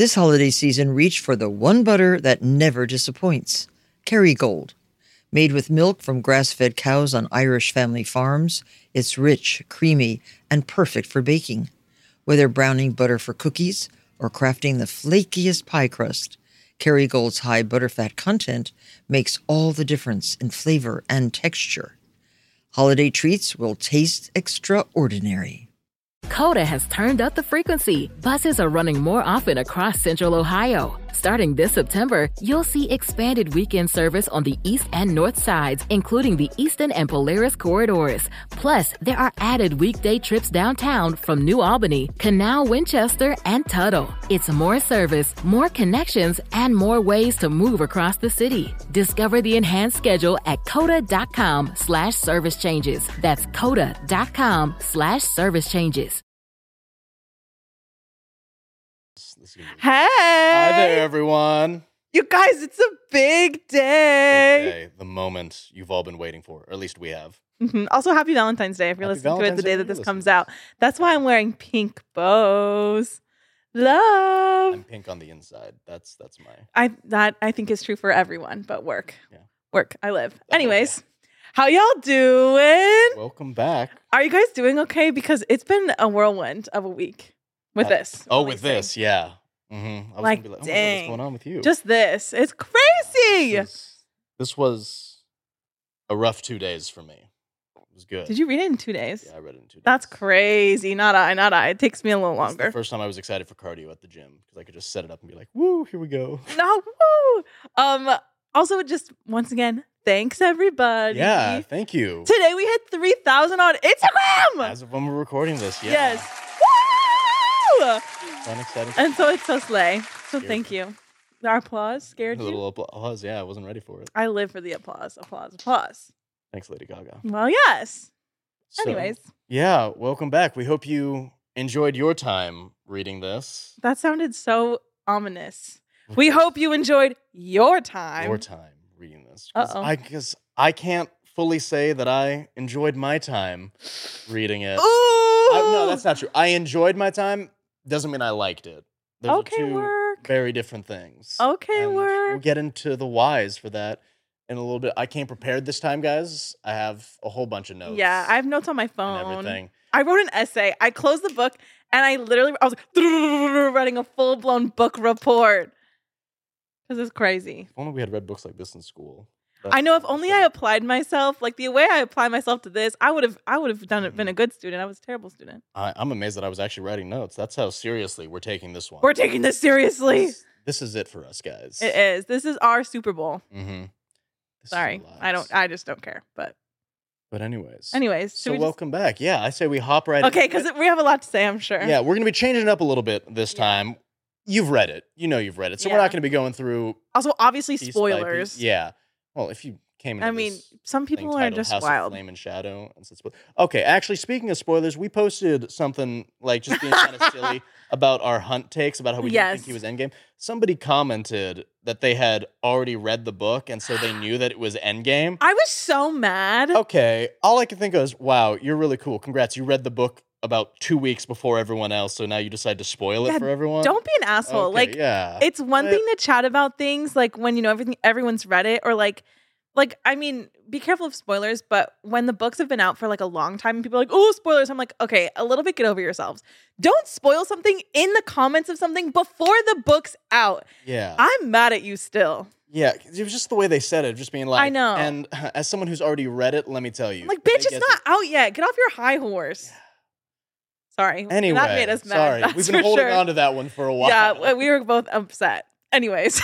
This holiday season, reach for the one butter that never disappoints. Kerrygold. Made with milk from grass-fed cows on Irish family farms, it's rich, creamy, and perfect for baking. Whether browning butter for cookies or crafting the flakiest pie crust, Kerrygold's high butterfat content makes all the difference in flavor and texture. Holiday treats will taste extraordinary. Coda has turned up the frequency. Buses are running more often across Central Ohio. Starting this September, you'll see expanded weekend service on the east and north sides, including the Easton and Polaris corridors. Plus, there are added weekday trips downtown from New Albany, Canal, Winchester, and Tuttle. It's more service, more connections, and more ways to move across the city. Discover the enhanced schedule at coda.com/service changes. That's coda.com/service changes. Hey! Hi there, everyone. You guys, it's a big day. Big day, the moment you've all been waiting for, or at least we have. Also, happy Valentine's Day if you're Happy listening to it the Valentine's day Day that if this you're comes listening. out. That's why I'm wearing pink bows. Love. I'm pink on the inside. That's my. I think is true for everyone, but work. Yeah. Work. I live. Anyways, how y'all doing? Welcome back. Are you guys doing okay? Because it's been a whirlwind of a week with this. Oh, at with least. this, yeah. Mm-hmm. I was Like, gonna be like, oh my God, dang. what's going on with you? Just this. It's crazy. This was a rough 2 days for me. It was good. Did you read it in 2 days? Yeah, I read it in 2 days. That's crazy. Not I. It takes me a little It's longer. the first time I was excited for cardio at the gym because I could just set it up and be like, "Woo, here we go." No, woo. Also, just once again, thanks everybody. Yeah, thank you. Today we hit 3,000 on Instagram. As of when we're recording this, yeah. Yes. Woo! Fun, exciting. And so it's so slay. So Scared thank me. you. Our applause scared A you. little applause. Yeah, I wasn't ready for it. I live for the applause. Applause. Thanks, Lady Gaga. Well, yes. So, Anyways, yeah, welcome back. We hope you enjoyed your time reading this. that sounded so ominous. We hope you enjoyed your time. Your time reading this. Uh-oh. Because I can't fully say that I enjoyed my time reading it. Ooh. No, that's not true. I enjoyed my time. Doesn't mean I liked it. Those Okay, are two work. very different things. Okay, And work. We'll get into the whys for that in a little bit. I came prepared this time, guys. I have a whole bunch of notes. Yeah, I have notes on my and phone. everything. I wrote an essay. I closed the book and I was like, writing a full blown book report. Because it's crazy. If only we had read books like this in school. I know if only I applied myself, like the way I apply myself to this, I would have done it, been a good student. I was a terrible student. I'm amazed that I was actually writing notes. That's how seriously we're taking this one. We're taking this seriously. This is it for us, guys. It is. This is our Super Bowl. Mm-hmm. Sorry. I just don't care. But anyways. should So we just- welcome back. Yeah, I say we hop right Okay, into it. because we have a lot to say, I'm sure. Yeah, we're going to be changing it up a little bit this Yeah. time. You've read it. You know you've read it. So we're Yeah. not going to be going through Also, obviously, piece by spoilers. piece. Yeah. Well, if you came into I mean, this some thing people are titled just House wild. of Flame and Shadow. And said okay, actually, speaking of spoilers, we posted something like just being kind of silly about our Hunt takes, about how we didn't think Yes. he was Endgame. Somebody commented that they had already read the book, and so they knew that it was Endgame. I was so mad. Okay, all I can think of is, wow, you're really cool. Congrats, you read the book about 2 weeks before everyone else, so now you decide to spoil it Yeah, for everyone? Don't be an asshole. Okay, Like, yeah. it's one But- thing to chat about things like when everyone's read it, or like I mean, be careful of spoilers, but when the books have been out for like a long time and people are like, oh, spoilers, I'm like, okay, a little bit, get over yourselves. Don't spoil something in the comments of something before the book's out. Yeah. I'm mad at you still. Yeah, it was just the way they said it, just being like, I know. And as someone who's already read it, let me tell you. I'm like, bitch, they it's get not out yet. Get off your high horse. Sorry. Anyway, that made us mad. sorry. That's We've been for holding sure. on to that one for a while. Yeah, we were both upset. Anyways.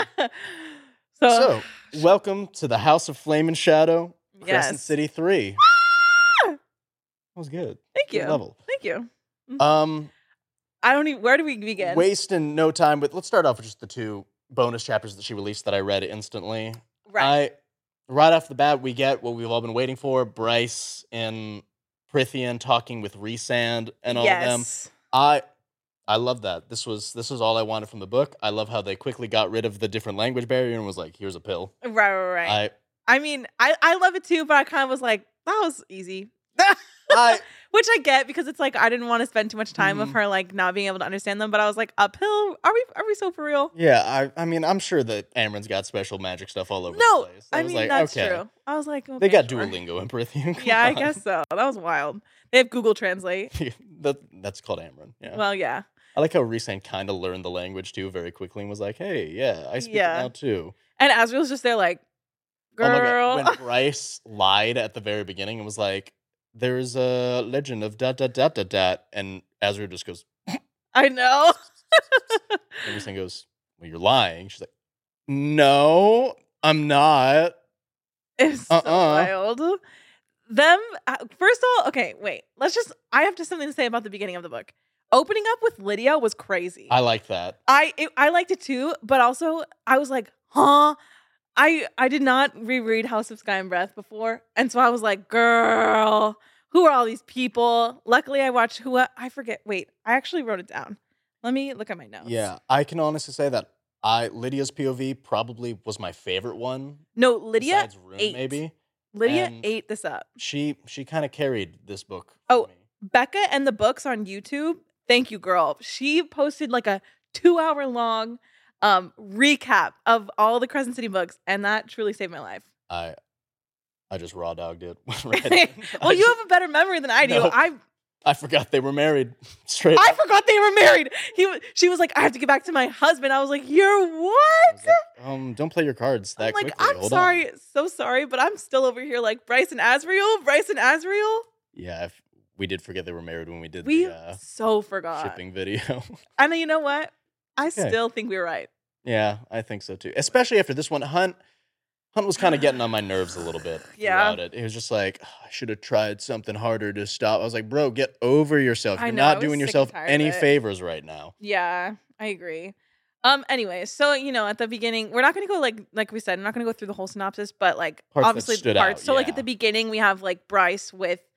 So, welcome to the House of Flame and Shadow, Crescent Yes. City 3. That was good. Thank you. Good level. Thank you. I I don't even. Where do we begin? wasting no time, but let's start off with just the 2 bonus chapters that she released that I read instantly. Right. Right off the bat, we get what we've all been waiting for: Bryce and Prithian talking with Rhysand and all of them. Yes. I love that. This was all I wanted from the book. I love how they quickly got rid of the different language barrier and was like, here's a pill. Right. I mean, I love it too, but I kind of was like, that was easy. Which I get because it's like I didn't want to spend too much time with her like not being able to understand them. But I was like, uphill? Are we so for real? Yeah, I mean, I'm sure that Amren's got special magic stuff all over No, the place. I was mean like, that's okay. true. I was like, okay, They got sure. Duolingo in Prithian. Yeah, I guess so. That was wild. They have Google Translate. That's called Amren. Yeah. Well, yeah. I like how Rhysand kind of learned the language too very quickly and was like, hey, yeah, I speak it now too. And Asriel's just there like, girl. Oh my God. When Bryce lied at the very beginning and was like, there's a legend of ... and Asriel just goes, I know. and Rhysand goes, well, you're lying. She's like, no, I'm not. It's so wild. Them, first of all, okay, wait. I have just something to say about the beginning of the book. Opening up with Lydia was crazy. I like that. I liked it too, but also I was like, huh? I did not reread House of Sky and Breath before, and so I was like, girl, who are all these people? Luckily, I watched I forget. Wait, I actually wrote it down. Let me look at my notes. Yeah, I can honestly say that Lydia's POV probably was my favorite one. No, Lydia besides Rune, ate. maybe. Lydia And ate this up. She kind of carried this book. Oh, for me. Becca and the books on YouTube. Thank you, girl. She posted like a 2-hour long recap of all the Crescent City books, and that truly saved my life. I just raw dogged it. Well, you have a better memory than I do. No. I forgot they were married. Straight I up. forgot they were married. She was like, I have to get back to my husband. I was like, you're what? I was like, don't play your cards that I'm like, quickly. I'm Hold sorry, on. so sorry, but I'm still over here like Bryce and Asriel. Yeah, we did forget they were married when we did We the so forgot. shipping video. And you know what? I Okay. still think we were right. Yeah, I think so too. Especially after this one, Hunt was kind of getting on my nerves a little bit Yeah. throughout it. It was just like, I should have tried something harder to stop. I was like, bro, get over yourself. I You're know, I not was doing sick and yourself tired of any it. favors right now. Yeah, I agree. Anyway, so at the beginning, we're not gonna go like we said, I'm not gonna go through the whole synopsis, but like Parts that obviously stood parts. out, So like yeah. at the beginning, we have like Bryce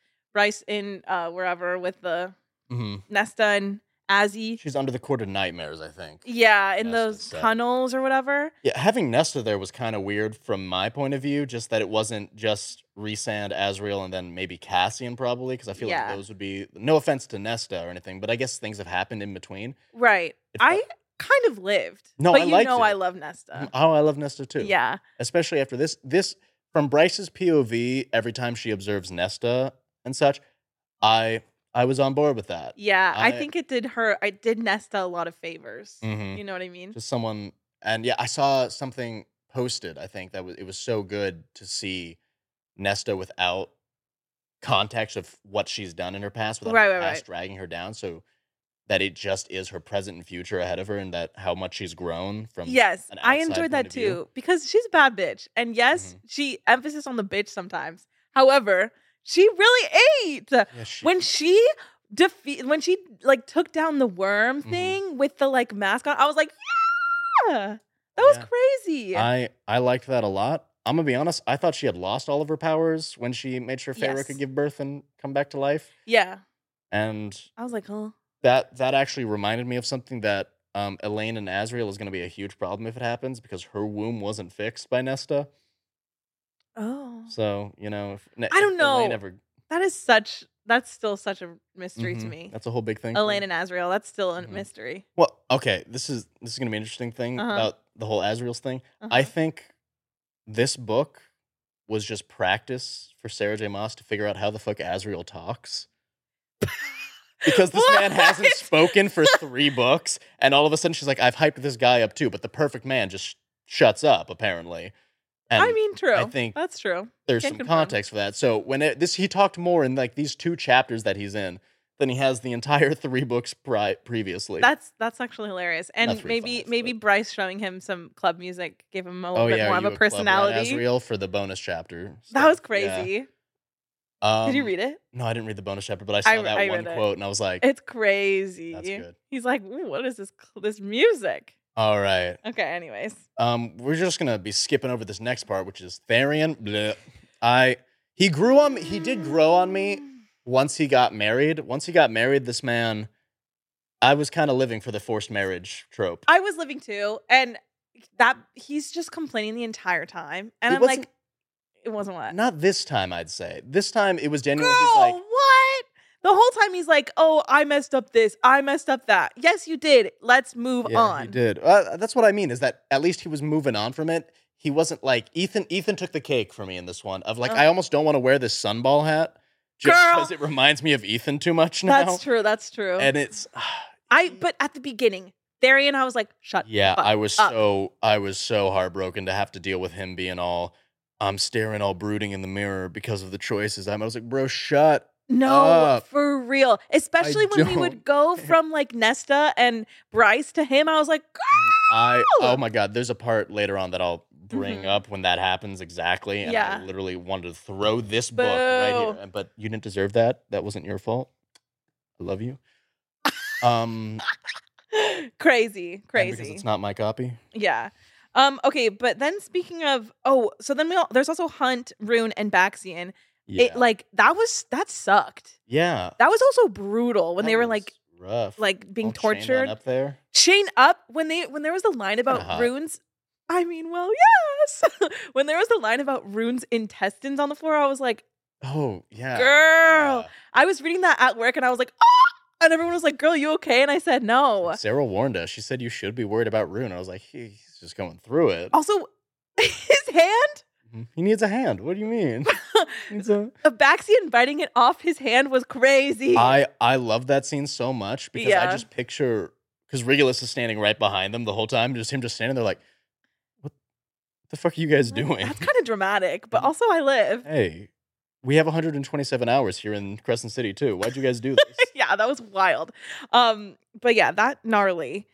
in wherever with the hmm Nesta and Azzy. She's under the court of nightmares, I think. Yeah, in Nesta those said. tunnels or whatever. Yeah, having Nesta there was kind of weird from my point of view, just that it wasn't just Rhysand, Asriel, and then maybe Cassian probably, because I feel Yeah. like those would be, no offense to Nesta or anything, but I guess things have happened in between. Right. It I felt- kind of lived. No, but I liked it. I love Nesta. Oh, I love Nesta too. Yeah. Especially after this from Bryce's POV, every time she observes Nesta and such, I was on board with that. Yeah. I I- think it did Nesta a lot of favors. Mhm. You know what I mean? Just someone, and yeah, I saw something posted. I think it was so good to see Nesta without context of what she's done in her past, without her Right. past dragging her down, so that it just is her present and future ahead of her, and that how much she's grown from. Yes, an I outside enjoyed that point of view. too because she's a bad bitch. And yes, she emphasis on the bitch sometimes. However, she really ate Yeah, when she like took down the worm Mhm. thing with the like mask on. I was like, yeah, that was Yeah. crazy. I liked that a lot. I'm gonna be honest. I thought she had lost all of her powers when she made sure Feyre Yes. could give birth and come back to life, Yeah, and I was like, huh? that actually reminded me of something that Elaine and Asriel is going to be a huge problem if it happens, because her womb wasn't fixed by Nesta. Oh, So if I don't if Elaine know. ever, that's still such a mystery to Mhm, me. that's a whole big thing. for me. Elaine and Asriel, that's still a Mhm. mystery. Well, okay, this is going to be an interesting thing Uh-huh. about the whole Asriel's thing. Uh-huh. I think this book was just practice for Sarah J. Maas to figure out how the fuck Asriel talks. Because this man hasn't What? spoken for 3 books, and all of a sudden she's like, I've hyped this guy up too, but the perfect man just shuts up, apparently. And I mean, true. I think that's true. there's Can't some confirm. context for that. So when he talked more in like these 2 chapters that he's in than he has the entire 3 books previously. That's actually hilarious. And Not 3/5, maybe but- Bryce showing him some club music gave him a little oh bit yeah, more are of you a club rat personality. Asriel for the bonus chapter. That was stuff. crazy. Yeah. Did you read it? No, I didn't read the bonus chapter, but I saw I that one read it. quote and I was like, It's crazy. That's good. He's like, ooh, what is this music? all right. Okay, anyways. We're just gonna be skipping over this next part, which is Tharian. Bleh. He did grow on me once he got married. Once he got married, this man, I was kind of living for the forced marriage trope. I was living too, and that he's just complaining the entire time. And It I'm wasn't- like, it wasn't what? Not this time, I'd say. This time it was genuine. Girl, He's like, what? The whole time he's like, oh, I messed up this. I messed up that. Yes, you did. Let's move on. He did. That's what I mean, is that at least he was moving on from it. He wasn't like, Ethan took the cake for me in this one. Of like, I almost don't want to wear this sunball hat just because it reminds me of Ethan too much now. That's true. And it's... But at the beginning, Tharian, I was like, shut Yeah, up. I was so heartbroken to have to deal with him being all, I'm staring all brooding in the mirror because of the choices. I was like, bro, shut No, up. for real. Especially when we would go from like Nesta and Bryce to him, I was like, girl! Oh my God, there's a part later on that I'll bring up when that happens exactly. And I literally wanted to throw this book right here. But you didn't deserve that. That wasn't your fault. I love you. Crazy. Because it's not my copy. Yeah. Okay, but then speaking of, so then there's also Hunt, Rune, and Baxian. Yeah. That sucked. Yeah. That was also brutal when they were like rough. Like being Shane tortured. up there. Shane up when there was the line about Rune's. I mean, well, yes. When there was the line about Rune's intestines on the floor, I was like, oh yeah, girl. Yeah. I was reading that at work and I was like, ah! And everyone was like, girl, you okay? And I said no. Sarah warned us. She said you should be worried about Rune. I was like, he's just going through it. Also, his hand. He needs a hand. What do you mean? A Baxian biting it off his hand was crazy. I love that scene so much because I just picture, because Regulus is standing right behind them the whole time, just him just standing there like, what the fuck are you guys doing? That's kind of dramatic, but also I live. Hey, we have 127 hours here in Crescent City too. Why'd you guys do this? Yeah, that was wild. But yeah, that gnarly.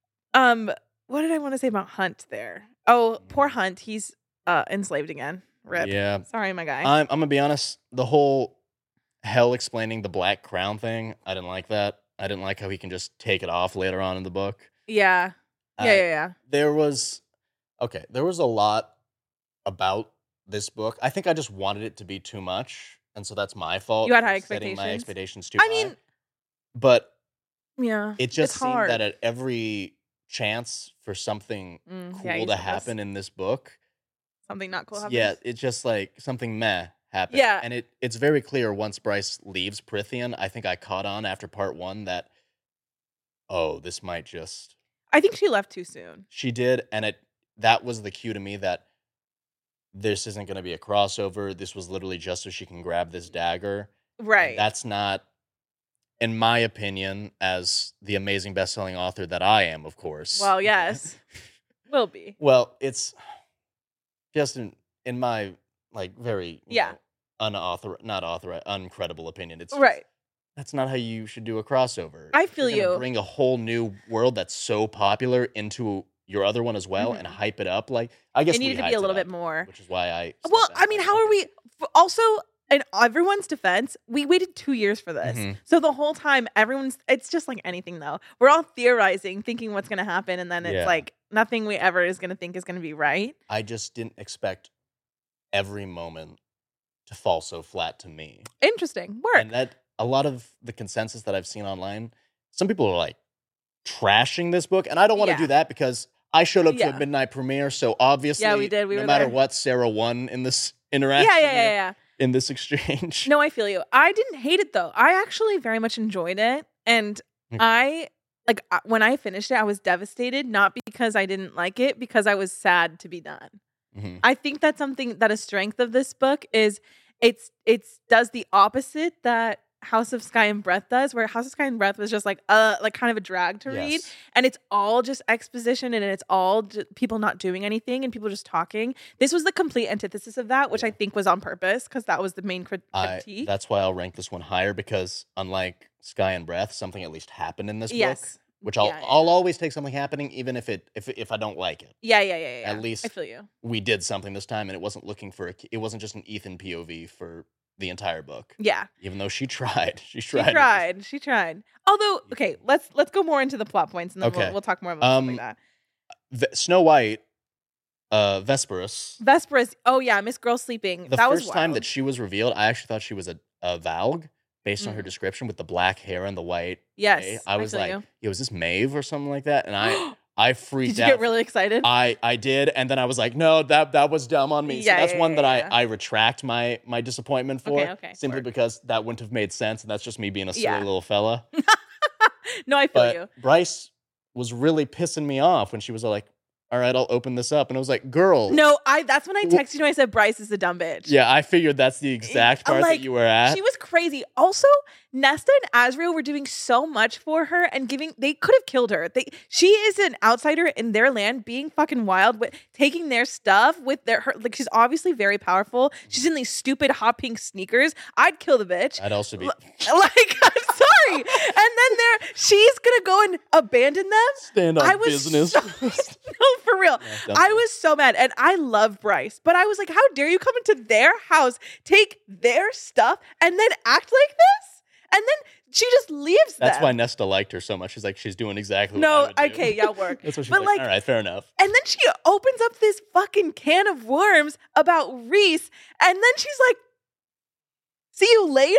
What did I want to say about Hunt there? Oh, poor Hunt. He's enslaved again. Rip. Yeah. Sorry, my guy. I'm gonna be honest. The whole Hell explaining the Black Crown thing, I didn't like that. I didn't like how he can just take it off later on in the book. Yeah. Yeah. There was a lot about this book. I think I just wanted it to be too much, and so that's my fault. You had high setting expectations. my expectations too high. But yeah, it just seemed hard. that at every chance for something cool to happen in this book, something not cool happens. Yeah, it's just like something meh happened. Yeah. And it's very clear once Bryce leaves Prythian, I think I caught on after part 1 that, this might just... I think she left too soon. She did, and that was the cue to me that this isn't going to be a crossover. This was literally just so she can grab this dagger. Right. And that's not, in my opinion, as the amazing best-selling author that I am, of course. Well, yes. Will be. Well, it's just in my very uncredible opinion. It's just, right. That's not how you should do a crossover. I feel You're you. Bring a whole new world that's so popular into your other one as well and hype it up. Like, I guess it needed to be a little bit more, which is why I. Well, I mean, how are we? Also, in everyone's defense, we waited 2 years for this, so the whole time it's just like anything though. We're all theorizing, thinking what's going to happen, and then it's like nothing we ever is going to think is going to be right. I just didn't expect every moment to fall so flat to me. Interesting work. And that a lot of the consensus that I've seen online, some people are like trashing this book, and I don't want to do that because I showed up to a midnight premiere, so obviously, we did. No matter what, Sarah won in this interaction. Yeah. In this exchange. No, I feel you. I didn't hate it though. I actually very much enjoyed it, and when I finished it, I was devastated. Not because I didn't like it, because I was sad to be done. I think that's something that a strength of this book is. It's does the opposite that House of Sky and Breath does, where House of Sky and Breath was just like kind of a drag to read, and it's all just exposition and it's all people not doing anything and people just talking. This was the complete antithesis of that, which I think was on purpose because that was the main critique. That's why I'll rank this one higher, because unlike Sky and Breath, something at least happened in this book. Which I'll always take something happening, even if I don't like it. Yeah. At least I feel you. We did something this time, and it wasn't looking for it wasn't just an Ethan POV for the entire book. Yeah. Even though she tried. She tried. Although, okay, let's go more into the plot points, and then we'll talk more about something like that. Snow White, Vesperus. Oh yeah, Miss Girl Sleeping. The first time that she was revealed, I actually thought she was a Valg. Based on her description with the black hair and the white. Yes. I was like, yo, is this Maeve or something like that? And I freaked Did you out. get really excited? I did, and then I was like, no, that was dumb on me. So Yeah, that's yeah, one that yeah. I retract my disappointment for. Okay, simply word. because that wouldn't have made sense, and that's just me being a silly Yeah. little fella. No, I feel But you. Bryce was really pissing me off when she was like, all right, I'll open this up. And I was like, girl. No, that's when I texted you and I said Bryce is a dumb bitch. Yeah, I figured that's the exact part that you were at. She was crazy. Also, Nesta and Azriel were doing so much for her and they could have killed her. She is an outsider in their land, being fucking wild, with taking their stuff with like she's obviously very powerful. She's in these stupid hot pink sneakers. I'd kill the bitch. I'd also be Like, I'm sorry. And then she's gonna go and abandon them. stand on I was business. No, for real. Yeah, I was so mad. And I love Bryce. But I was like, how dare you come into their house, take their stuff, and then act like this? And then she just leaves That's them. why Nesta liked her so much. She's like, she's doing exactly what I No, would do. okay, yeah, work. That's what she's But like, like, all right, fair enough. and then she opens up this fucking can of worms about Reese, and then she's like, see you later?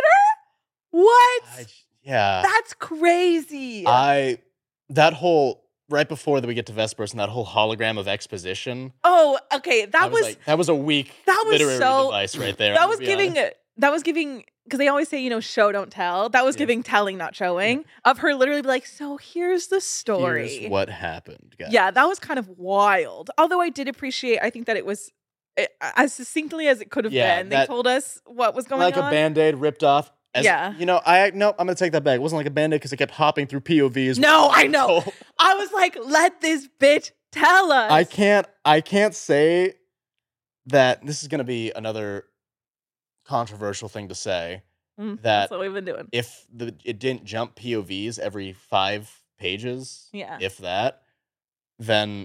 What? Yeah. That's crazy. That whole, right before that we get to Vespers and that whole hologram of exposition. Oh, okay. That was like, that was a weak that was literary so- device right there. that I'm was gonna be honest. giving because they always say, show don't tell. That was Yeah. giving telling, not showing. Of her literally be like, so here's the story. Here's what happened, guys. Yeah, that was kind of wild. Although I did appreciate, I think that it was as succinctly as it could have Yeah, been. They that- told us what was going Like on. a Band-Aid ripped off. Yeah. I'm going to take that back. It wasn't like a Band-Aid because it kept hopping through POVs. No, I know. I was like, let this bitch tell us. I can't say that this is going to be another controversial thing to say. That's That what we've been doing. if it didn't jump POVs every 5 pages, Yeah. if that, then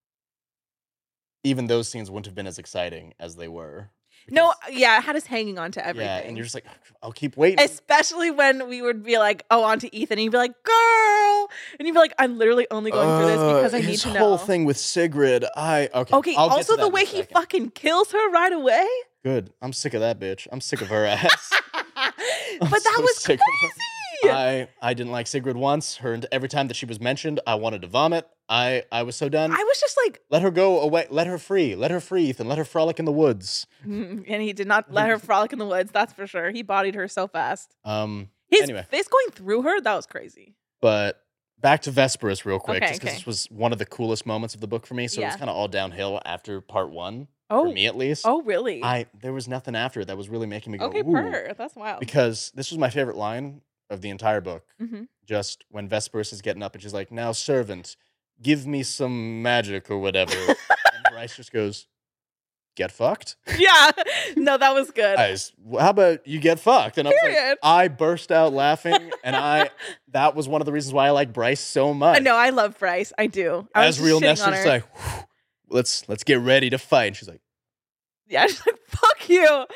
even those scenes wouldn't have been as exciting as they were. No, Because- yeah, it had us hanging on to everything. yeah, and you're just like, I'll keep waiting. Especially when we would be like, oh, on to Ethan. And you'd be like, girl. And you'd be like, I'm literally only going through this because I need his to know. whole thing with Sigrid, okay. Okay, I'll get also to that the in a way he second. fucking kills her right away. Good. I'm sick of that bitch. I'm sick of her ass. But that so was sick crazy. of her. I didn't like Sigrid once. Every time that she was mentioned, I wanted to vomit. I was so done. I was just like, Let her go away. Let her free. Let her free, Ethan. Let her frolic in the woods. and he did not let her frolic in the woods. That's for sure. He bodied her so fast. His Anyway. fist going through her, that was crazy. But back to Vesperus real quick, Okay, just because okay. this was one of the coolest moments of the book for me. So it was Yeah. kind of all downhill after part 1, Oh, for me at least. oh, really? There was nothing after it that was really making me go, Okay, ooh. per. That's wild. Because this was my favorite line of the entire book. Mhm. Just when Vesperus is getting up and she's like, now, servant, give me some magic or whatever. And Bryce just goes, get fucked? Yeah. No, that was good. How about you get fucked? And Period. I burst out laughing. And that was one of the reasons why I like Bryce so much. No, I love Bryce. I do. I was As real just shitting on Nestor's her. like, "Whew, let's get ready to fight. And she's like, Yeah, she's like, fuck you.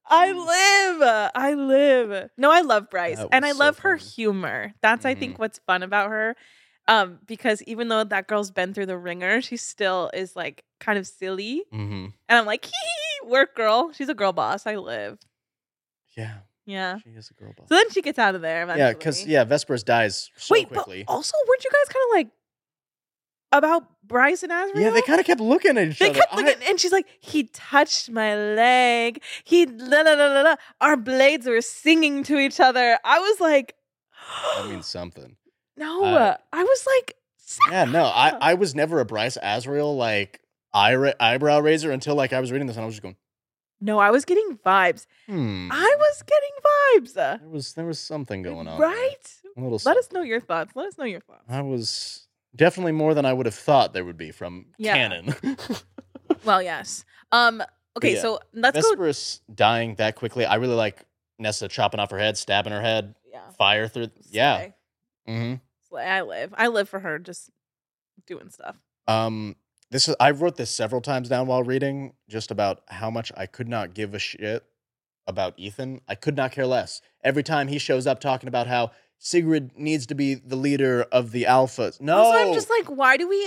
I live. No, I love Bryce. That And I was so love her fun. humor. That's, I think, what's fun about her. Because even though that girl's been through the ringer, she still is like kind of silly. mm-hmm. And I'm like, hee, work girl. She's a girl boss. I live. Yeah, Yeah. she is a girl boss. So then she gets out of there eventually. Yeah, because Vesperus dies so Wait, quickly. but also, weren't you guys kind of like about Bryce and Azriel? Yeah, they kind of kept looking at each They other. kept looking, and she's like, he touched my leg. He, la, la, la, la, la. Our blades were singing to each other. I was like, That means something. no. I- I was like, Yeah, no, I was never a Bryce Azriel like eyebrow raiser until like I was reading this and I was just going, no, I was getting vibes. I was getting vibes. There was something going on. there. Right? A little. Let us something. know your thoughts. Let us know your thoughts. I was definitely more than I would have thought there would be from Yeah. canon. Well, yes. Okay, yeah, so let's go. Vesperus dying that quickly. I really like Nesta chopping off her head, stabbing her head, Yeah. fire through. Yeah. Slay. Mm-hmm. Slay. I live for her just doing stuff. I wrote this several times down while reading, just about how much I could not give a shit about Ethan. I could not care less. Every time he shows up talking about how Sigrid needs to be the leader of the Alphas. No, Also, I'm just like, why do we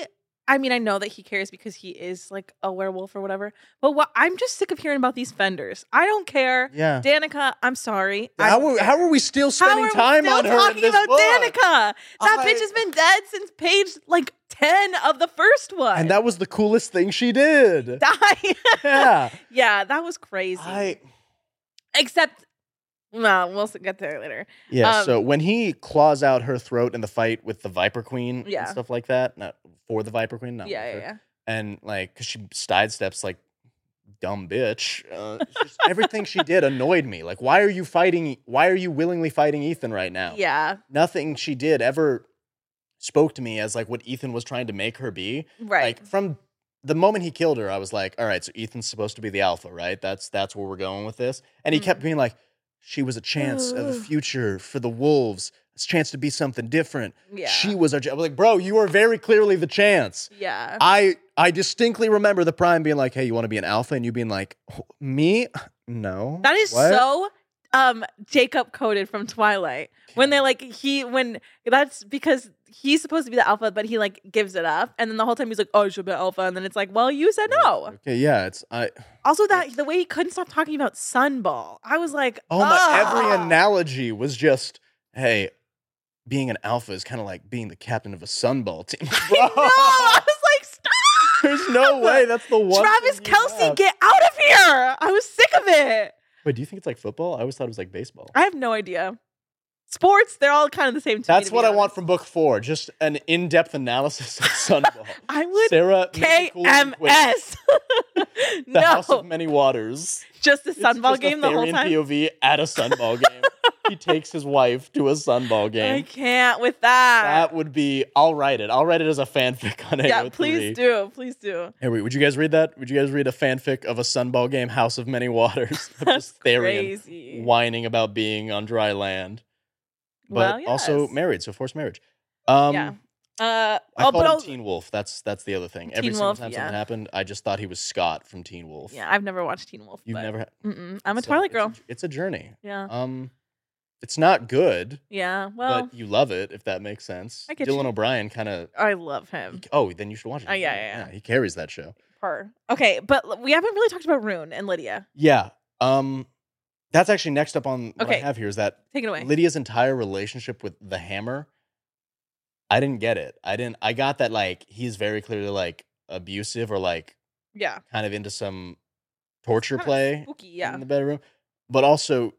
I mean, I know that he cares because he is like a werewolf or whatever. But I'm just sick of hearing about these fenders. I don't care. Yeah. Danica, I'm sorry. How are we still spending time on her in talking this about book? Danica? That bitch has been dead since page like 10 of the first one. And that was the coolest thing she did. Die. Yeah. Yeah, that was crazy. Except, well, we'll get there later. Yeah, so when he claws out her throat in the fight with the Viper Queen and stuff like that, not for the Viper Queen, not with her, Yeah. and like, because she sidesteps like dumb bitch, just everything she did annoyed me. Like, why are you willingly fighting Ethan right now? Yeah. Nothing she did ever spoke to me as like what Ethan was trying to make her be. Right. Like, from the moment he killed her, I was like, all right, so Ethan's supposed to be the alpha, right? That's where we're going with this. And he kept being like, she was a chance of a future for the wolves. It's a chance to be something different. Yeah. She was I was like, bro, you are very clearly the chance. Yeah. I distinctly remember the Prime being like, hey, you want to be an alpha? And you being like, me? No. That is What? so Jacob coded from Twilight. When they're like, that's because he's supposed to be the alpha, but he like gives it up. And then the whole time he's like, oh, I should be alpha. And then it's like, well, you said no. Okay, yeah, Also, the way he couldn't stop talking about Sunball. I was like, every analogy was just, hey, being an alpha is kind of like being the captain of a Sunball team. Bro, I was like, stop! there's no way. That's the one. Travis thing you Kelce, have. get out of here! I was sick of it. Wait, do you think it's like football? I always thought it was like baseball. I have no idea. Sports, they're all kind of the same to me, That's to be what I honest. want from book 4. Just an in-depth analysis of Sunball. I would Sarah, make it cool and quick. KMS. The House No, of Many Waters. just the It's Sunball just game the whole Therian time. POV at a Sunball game. He takes his wife to a Sunball I game. can't with that. That would be. I'll write it. I'll write it as a fanfic on Yeah, AO3. please do. Please do. Hey, wait, would you guys read that? Would you guys read a fanfic of a Sunball game, House of Many Waters? Of That's just Therian crazy. whining about being on dry land. But Well, also yes. married, so forced marriage. Yeah. I called him Teen Wolf. That's the other thing. Every Teen single Wolf, time yeah. something happened, I just thought he was Scott from Teen Wolf. Yeah, I've never watched Teen Wolf. You've but- never. I'm a It's Twilight girl. It's a journey. Yeah. It's not good, Yeah. Well, but you love it if that makes sense. I get Dylan you. O'Brien kind of. I love him. Oh, then you should watch it. Yeah. He carries that show. Okay, but we haven't really talked about Rune and Lydia. Yeah. That's actually next up on what I Okay. have here is that Take it away. Lydia's entire relationship with the Hammer. I didn't get it. I got that like he's very clearly like abusive or like Yeah. kind of into some torture Kinda play Spooky, yeah. in the bedroom. But also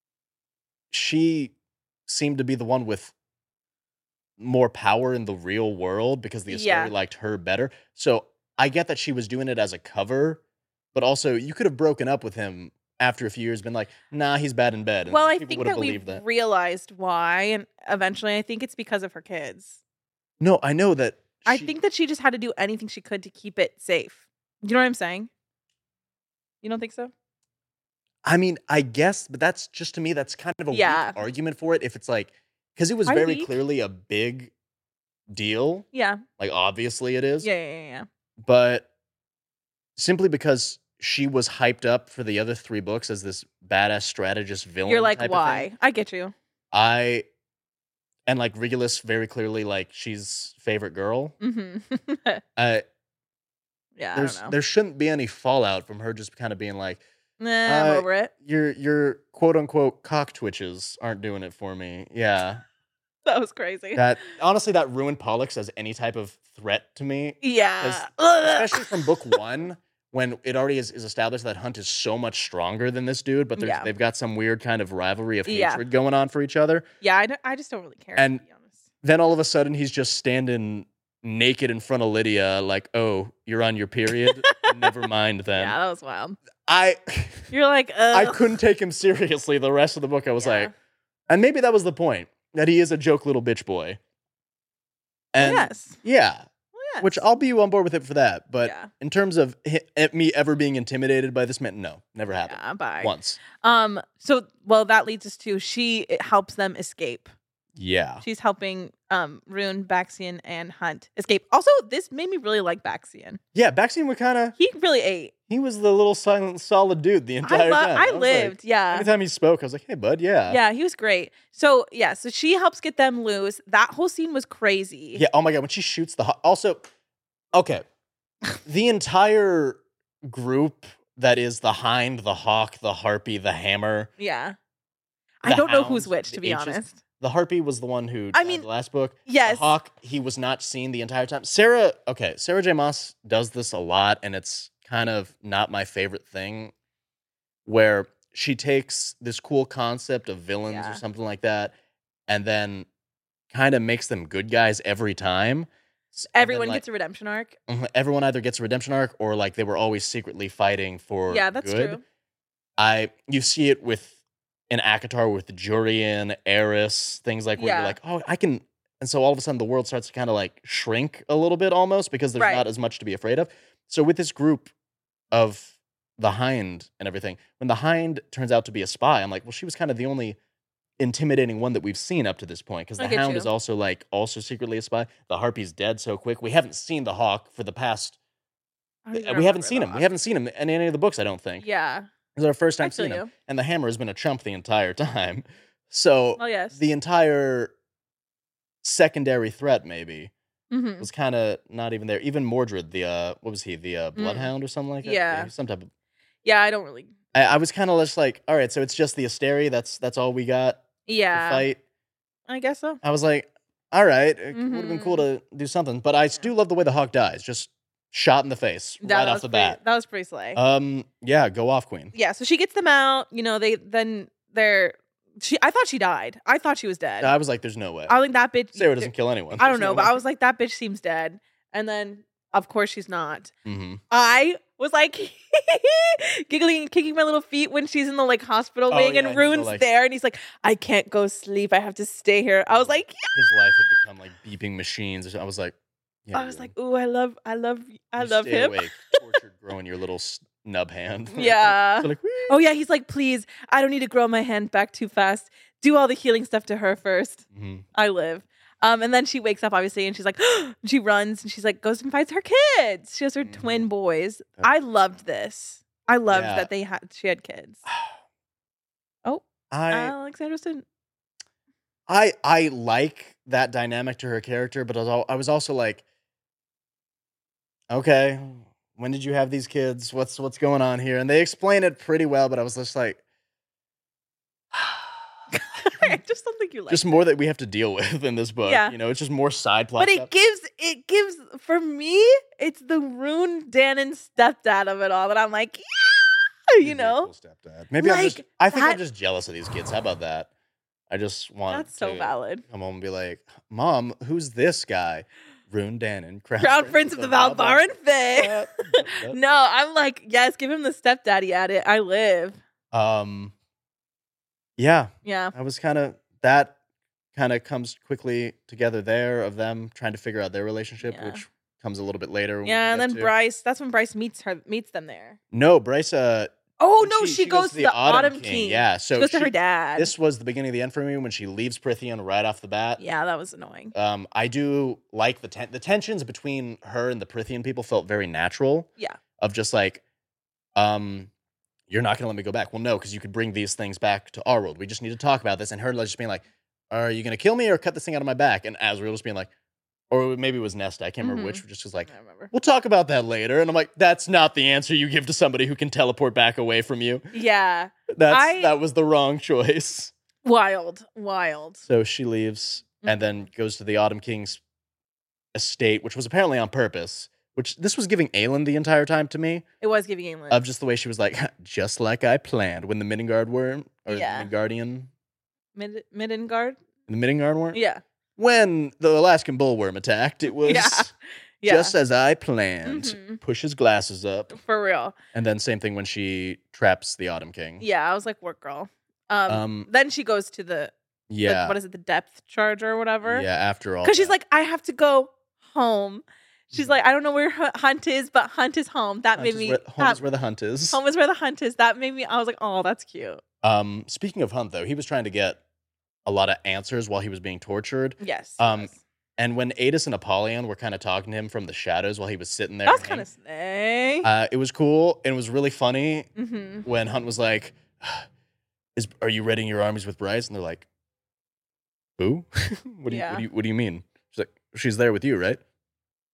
she seemed to be the one with more power in the real world because the Yeah. Asteri liked her better. So I get that she was doing it as a cover, but also you could have broken up with him after a few years, been like, nah, he's bad in bed. And Well, I people think would have that we believed that. realized why, and eventually I think it's because of her kids. No, I know that. I think that she just had to do anything she could to keep it safe. You know what I'm saying? You don't think so? I mean, I guess, but that's just to me, that's kind of a Yeah. weak argument for it. If it's like, because it was Are very weak? clearly a big deal. Yeah. Like, obviously it is. Yeah. But simply because she was hyped up for the other 3 books as this badass strategist villain. You're like, type of why? thing, I get you. and like Regulus very clearly like she's favorite girl. Mm-hmm. Yeah, I don't know. There shouldn't be any fallout from her just kind of being like, Nah, I'm over it. your quote unquote cock twitches aren't doing it for me. Yeah. That was crazy. That honestly, that ruined Pollux as any type of threat to me. Yeah. Especially from book 1, when it already is established that Hunt is so much stronger than this dude, but Yeah. they've got some weird kind of rivalry of Yeah. hatred going on for each other. Yeah, I just don't really care, And- to be honest. Then all of a sudden, he's just standing naked in front of Lydia, like, "Oh, you're on your period? Never mind then." Yeah, that was wild. I You're like, I couldn't take him seriously the rest of the book. I was like, and maybe that was the point, that he is a joke little bitch boy. And yes. yeah, Yes. which I'll be on board with it for that. But Yeah. in terms of me ever being intimidated by this man, no, never happened. Yeah, bye. Once. So well, that leads us to it helps them escape. Yeah. She's helping Rune, Baxian, and Hunt escape. Also, this made me really like Baxian. Yeah, Baxian would kind of, He really ate. he was the little silent, solid dude the entire time. I was lived, like, yeah. Anytime he spoke, I was like, hey, bud, yeah. Yeah, he was great. So so she helps get them loose. That whole scene was crazy. Yeah, oh my God, when she shoots the... Also, Okay. The entire group that is the Hind, the Hawk, the Harpy, the Hammer. Yeah. I The don't know Hound, who's which, the to be H's. honest. The Harpy was the one who I died mean, the last book. yes. The Hawk, he was not seen the entire time. Sarah J. Maas does this a lot, and it's kind of not my favorite thing, where she takes this cool concept of villains or something like that, and then kind of makes them good guys every time. Everyone gets a redemption arc. Everyone either gets a redemption arc or like they were always secretly fighting for That's good. true. You see it with in ACOTAR with Jurian, Eris, things like where you're like, oh, I can. And so all of a sudden the world starts to kind of like shrink a little bit almost because there's not as much to be afraid of. So with this group of the Hind and everything, when the Hind turns out to be a spy, I'm like, well, she was kind of the only intimidating one that we've seen up to this point because the Hound is also secretly a spy. The Harpy's dead so quick. We haven't seen the Hawk for the past. We haven't seen him. We haven't seen him in any of the books, I don't think. Yeah. It's our first time seeing him. And the Hammer has been a chump the entire time. So the entire secondary threat maybe was kind of not even there. Even Mordred, the what was he? The Bloodhound or something like that? Yeah. Some type of. Yeah, I don't really. I was kind of just like, all right, so it's just the Asteri. That's all we got. Yeah. To fight. I guess so. I was like, all right, it would have been cool to do something, but I do love the way the Hawk dies. Just shot in the face right off the bat. That was pretty slay. Yeah, go off, Queen. Yeah, so she gets them out. You know, I thought she died. I thought she was dead. I was like, there's no way. I think that bitch. Sarah doesn't kill anyone. I don't know, but I was like, that bitch seems dead. And then, of course, she's not. Mm-hmm. I was like giggling and kicking my little feet when she's in the like hospital wing and Rune's there, and he's like, I can't go sleep. I have to stay here. I was like, his life had become like beeping machines. I was like, ooh, I love him. Awake, tortured, growing your little snub hand. Yeah. So like, oh yeah, he's like, please, I don't need to grow my hand back too fast. Do all the healing stuff to her first. Mm-hmm. I live. And then she wakes up, obviously, and she's like, she runs, and she's like, goes and fights her kids. She has her twin boys. I loved this. I loved that she had kids. Oh, Alexandra didn't. I like that dynamic to her character, but I was also like, okay, when did you have these kids? What's going on here? And they explain it pretty well, but I was just like, I just don't think you like just more that we have to deal with in this book. Yeah. You know, it's just more side plot. But it gives for me, it's the Rune Dannon stepdad of it all that I'm like, yeah, you know. Cool stepdad. Maybe like, I think I'm just jealous of these kids. How about that? I just want that's so valid. Come home and be like, Mom, who's this guy? Rune Dannon, Crown Prince of the Valvaran Fae. No, I'm like, yes, give him the stepdaddy at it. I live. Yeah. Yeah. That kind of comes quickly together there of them trying to figure out their relationship, which comes a little bit later. Yeah, and then Bryce, that's when Bryce meets them there. No, Bryce, she goes to the Autumn King. Yeah, so she goes to her dad. This was the beginning of the end for me when she leaves Prithian right off the bat. Yeah, that was annoying. I do like the tensions between her and the Prithian people felt very natural. Yeah. Of just like, you're not going to let me go back. Well, no, because you could bring these things back to our world. We just need to talk about this. And her just being like, are you going to kill me or cut this thing out of my back? And Azriel just being like, or maybe it was Nesta. I can't remember which. Just was like, I remember. We'll talk about that later. And I'm like, that's not the answer you give to somebody who can teleport back away from you. Yeah. That was the wrong choice. Wild. So she leaves and then goes to the Autumn King's estate, which was apparently on purpose. Which this was giving Aelin the entire time to me. It was giving Aelin. Of just the way she was like, just like I planned when the Midgard worm, or the Midgardian. Midgard? The Midgard worm? Yeah. When the Alaskan bullworm attacked, it was just as I planned. Mm-hmm. Pushes glasses up. For real. And then same thing when she traps the Autumn King. Yeah, I was like, work girl. Then she goes to the what is it, the depth charger or whatever? Yeah, after all. Because she's like, I have to go home. She's like, I don't know where Hunt is, but Hunt is home. That made me... Home is where the hunt is. Home is where the hunt is. That made me... I was like, oh, that's cute. Speaking of Hunt, though, he was trying to get a lot of answers while he was being tortured. Yes. And when Adis and Apollyon were kind of talking to him from the shadows while he was sitting there... That was kind of snake. It was cool, and it was really funny when Hunt was like, are you readying your armies with Bryce? And they're like, who? What do you mean? She's like, she's there with you, right?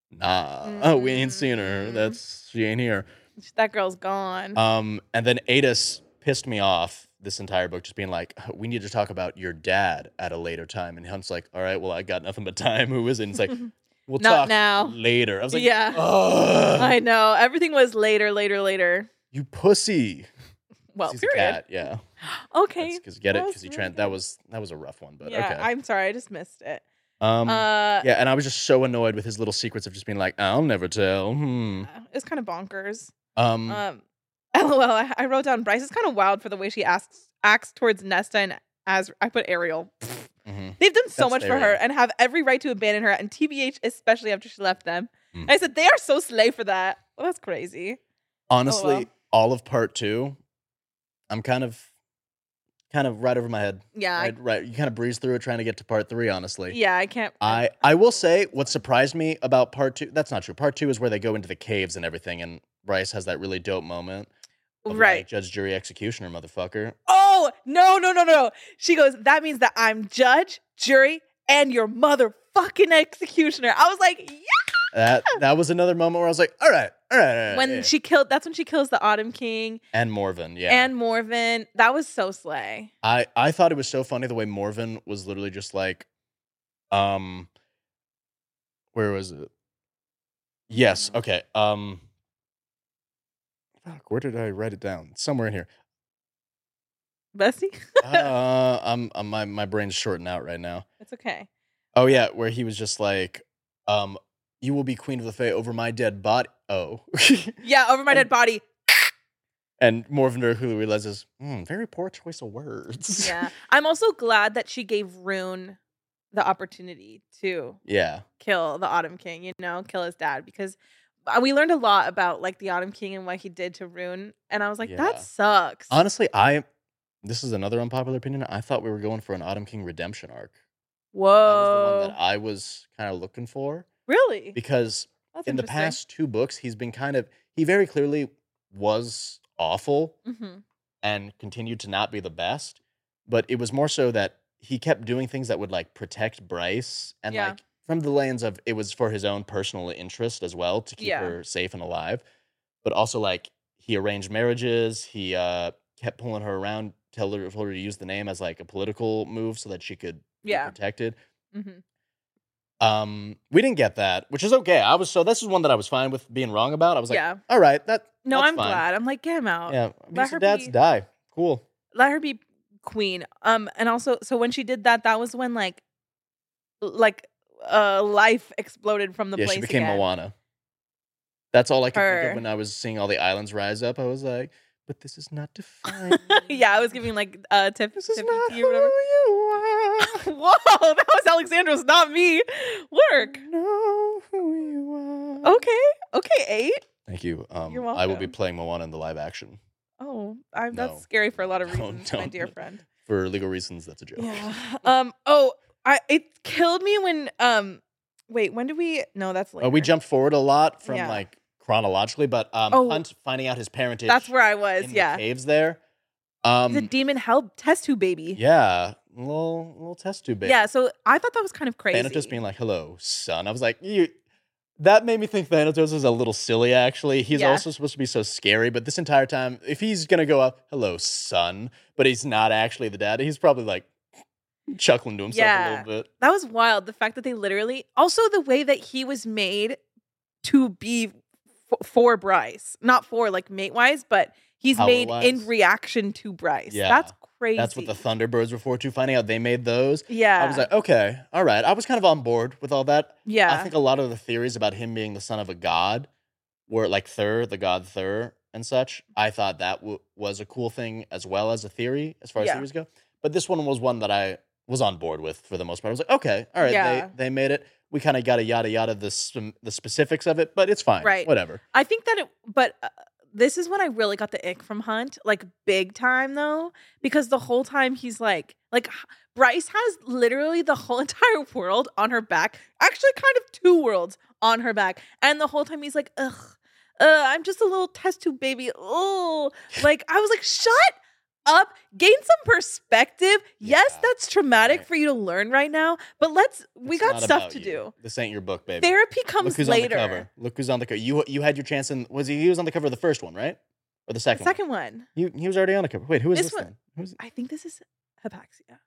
Nah, we ain't seen her. She ain't here. That girl's gone. And then Adis pissed me off this entire book, just being like, we need to talk about your dad at a later time. And Hunt's like, all right, well, I got nothing but time. Who is it? And it's like, we'll Not talk now. later. I was like, Yeah. ugh, I know. Everything was later. you pussy. Well, He's period. a cat, yeah. Okay. Because get it? That Because was he really that was a rough one, but Yeah, okay. I'm sorry. I just missed it. Yeah, and I was just so annoyed with his little secrets of just being like, I'll never tell. It's kind of bonkers. Um, LOL. I wrote down Bryce is kind of wild for the way she acts towards Nesta, and as I put Ariel. mhm. They've done so That's much for Ariel. her and have every right to abandon her, and TBH especially after she left them. Mm. I said they are so slay for that. Well, that's crazy. Honestly, well. all of part 2, I'm kind of right over my head. Yeah, Right. You kind of breeze through it trying to get to part 3, honestly. yeah. I can't. I will say what surprised me about part 2, that's not true. Part 2 is where they go into the caves and everything, and Bryce has that really dope moment. Of Right. Like, judge, jury, executioner, motherfucker. Oh no! She goes. That means that I'm judge, jury, and your motherfucking executioner. I was like, yeah. That was another moment where I was like, all right. When yeah. she killed, that's when she kills the Autumn King And Morven, yeah. and Morven. That was so slay. I thought it was so funny the way Morven was literally just like, where was it? Yes, okay. Fuck, where did I write it down? Somewhere in here. Bessie, My brain's shorting out right now. it's okay. Oh yeah, where he was just like, you will be queen of the Fae over my dead body. Oh. Yeah, over my dead body. And Morven who realizes, very poor choice of words. Yeah, I'm also glad that she gave Rune the opportunity to Yeah. kill the Autumn King. You know, kill his dad, because we learned a lot about like the Autumn King and what he did to Rune, and I was like, Yeah. that sucks. Honestly, this is another unpopular opinion. I thought we were going for an Autumn King redemption arc. That was the one Whoa, that I was kind of looking for really? because That's in the interesting. past 2 books, he's been he very clearly was awful Mm-hmm. and continued to not be the best. But it was more so that he kept doing things that would like protect Bryce and Yeah. like from the lens of it was for his own personal interest as well to keep Yeah. her safe and alive. But also like he arranged marriages. He kept pulling her around, told her to use the name as like a political move so that she could be Yeah. protected. Mm-hmm. We didn't get that, which is okay. This is one that I was fine with being wrong about. I was like, Yeah. all right, No, that's I'm fine. glad. I'm like, get him out. Yeah, Let abusive her dads be- die. Cool. Let her be queen. And also, so when she did that, that was when like life exploded from the Yeah, place. she became again. Moana. That's all I could think Her. of when I was seeing all the islands rise up. I was like, but this is not defined. Yeah, I was giving like tip. This is tip not tea who or whatever. you are. Whoa, that was Alexandros, not me. Work. Know who you are. Okay, 8. Thank you. You're I will be welcome. playing Moana in the live action. Oh, No. that's scary for a lot of No, reasons, my don't. dear friend. For legal reasons, that's a joke. Yeah. It killed me when wait, when did we? No, that's later. We jumped forward a lot from Yeah. like chronologically, but Oh. Hunt finding out his parentage. That's where I was. in Yeah, the caves there. he's a demon hell test tube baby. Yeah, little test tube baby. Yeah, so I thought that was kind of crazy. Thanatos being like, "Hello, son." I was like, "You." That made me think Thanatos is a little silly. Actually, he's Yeah. also supposed to be so scary. But this entire time, if he's gonna go up, "Hello, son," but he's not actually the dad, he's probably like chuckling to himself a Yeah. little bit. That was wild. The fact that they literally, also the way that he was made to be for Bryce, not for like mate wise, but he's made Power-wise. in reaction to Bryce. Yeah. That's crazy. That's what the Thunderbirds were for too. Finding out they made those, Yeah. I was like, okay, all right. I was kind of on board with all that. yeah. I think a lot of the theories about him being the son of a god were like Thur, the god Thur, and such. I thought that was a cool thing as well as a theory as far as Yeah. theories go. But this one was one that I was on board with for the most part. I was like, okay, all right, Yeah. they made it. We kind of got a yada yada the specifics of it, but it's fine. Right. Whatever. I think that but this is when I really got the ick from Hunt, like big time though, because the whole time he's like Bryce has literally the whole entire world on her back, actually kind of 2 worlds on her back, and the whole time he's like, I'm just a little test tube baby. Oh, like I was like, shut up, gain some perspective. Yes, Yeah. that's traumatic Right. for you to learn right now, but we It's got not stuff about to you. do. This ain't your book, baby. Therapy Look comes who's later. on the cover. Look who's on the cover. You had your chance in. He was on the cover of the first one, right? Or the The second? second one. He was already on the cover. Wait, who is This this one- then? Who's I think this is Hypaxia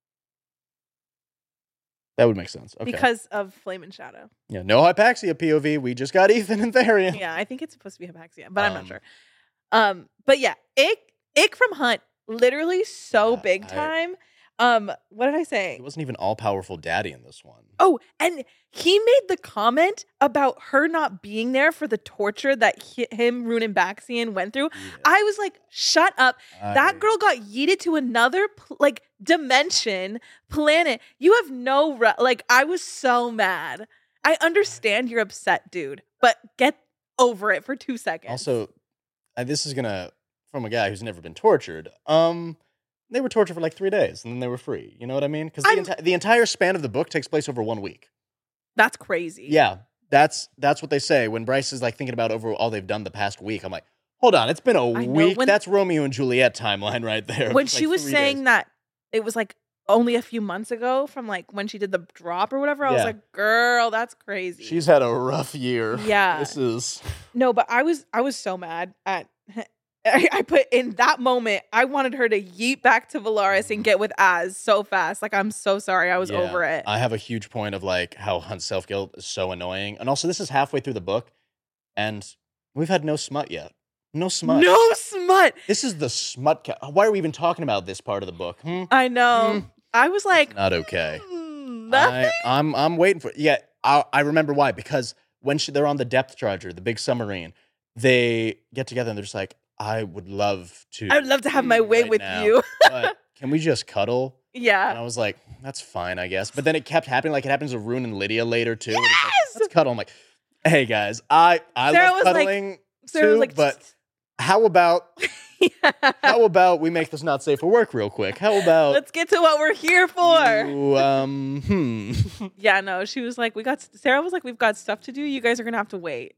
that would make sense. Okay. because of Flame and Shadow. Yeah, no Hypaxia POV. We just got Ethan and Therian. Yeah, I think it's supposed to be Hypaxia, but I'm not Um, sure. But yeah, Ick from Hunt, literally so Yeah, big time. What did I say? He wasn't even all powerful daddy in this one. Oh, and he made the comment about her not being there for the torture that him, Rune, and Baxian went through. Yeah. I was like, shut up. That I- girl got yeeted to another dimension, planet. You have no I was so mad. I understand you're upset, dude, but get over it for 2 seconds. Also, this is gonna from a guy who's never been tortured. They were tortured for like 3 days and then they were free. You know what I mean? Because the entire span of the book takes place over 1 week. that's crazy. Yeah, that's what they say when Bryce is like thinking about over all they've done the past week. I'm like, hold on, it's been a I know, week. when- That's Romeo and Juliet timeline right there. When It's she like was 3 saying days. that it was like only a few months ago from like when she did the drop or whatever, I was Yeah. like, girl, that's crazy. She's had a rough year. Yeah. This is No, but I was so mad at I put in that moment, I wanted her to yeet back to Valaris and get with Az so fast. Like, I'm so sorry. I was Yeah. over it. I have a huge point of like how Hunt's self-guilt is so annoying. And also this is halfway through the book and we've had no smut yet. No smut. No smut. This is the smut why are we even talking about this part of the book? I know. I was like, Not okay. nothing. I'm waiting for. Yeah, I remember why, because when they're on the depth charger, the big submarine, they get together and they're just like, I would love to. I would love to have my way right with now, you. but can we just cuddle? And Yeah. I was like, that's fine, I guess. But then it kept happening. Like it happens with Rune and Lydia later too. And it's like, Yes! let's cuddle. I'm like, hey guys, I Sarah love was like- cuddling Sarah too, was like, but how about yeah. we make this not safe for work real quick? How about Let's get to what we're here for. you, Yeah, no, she was like, Sarah was like, we've got stuff to do. You guys are going to have to wait.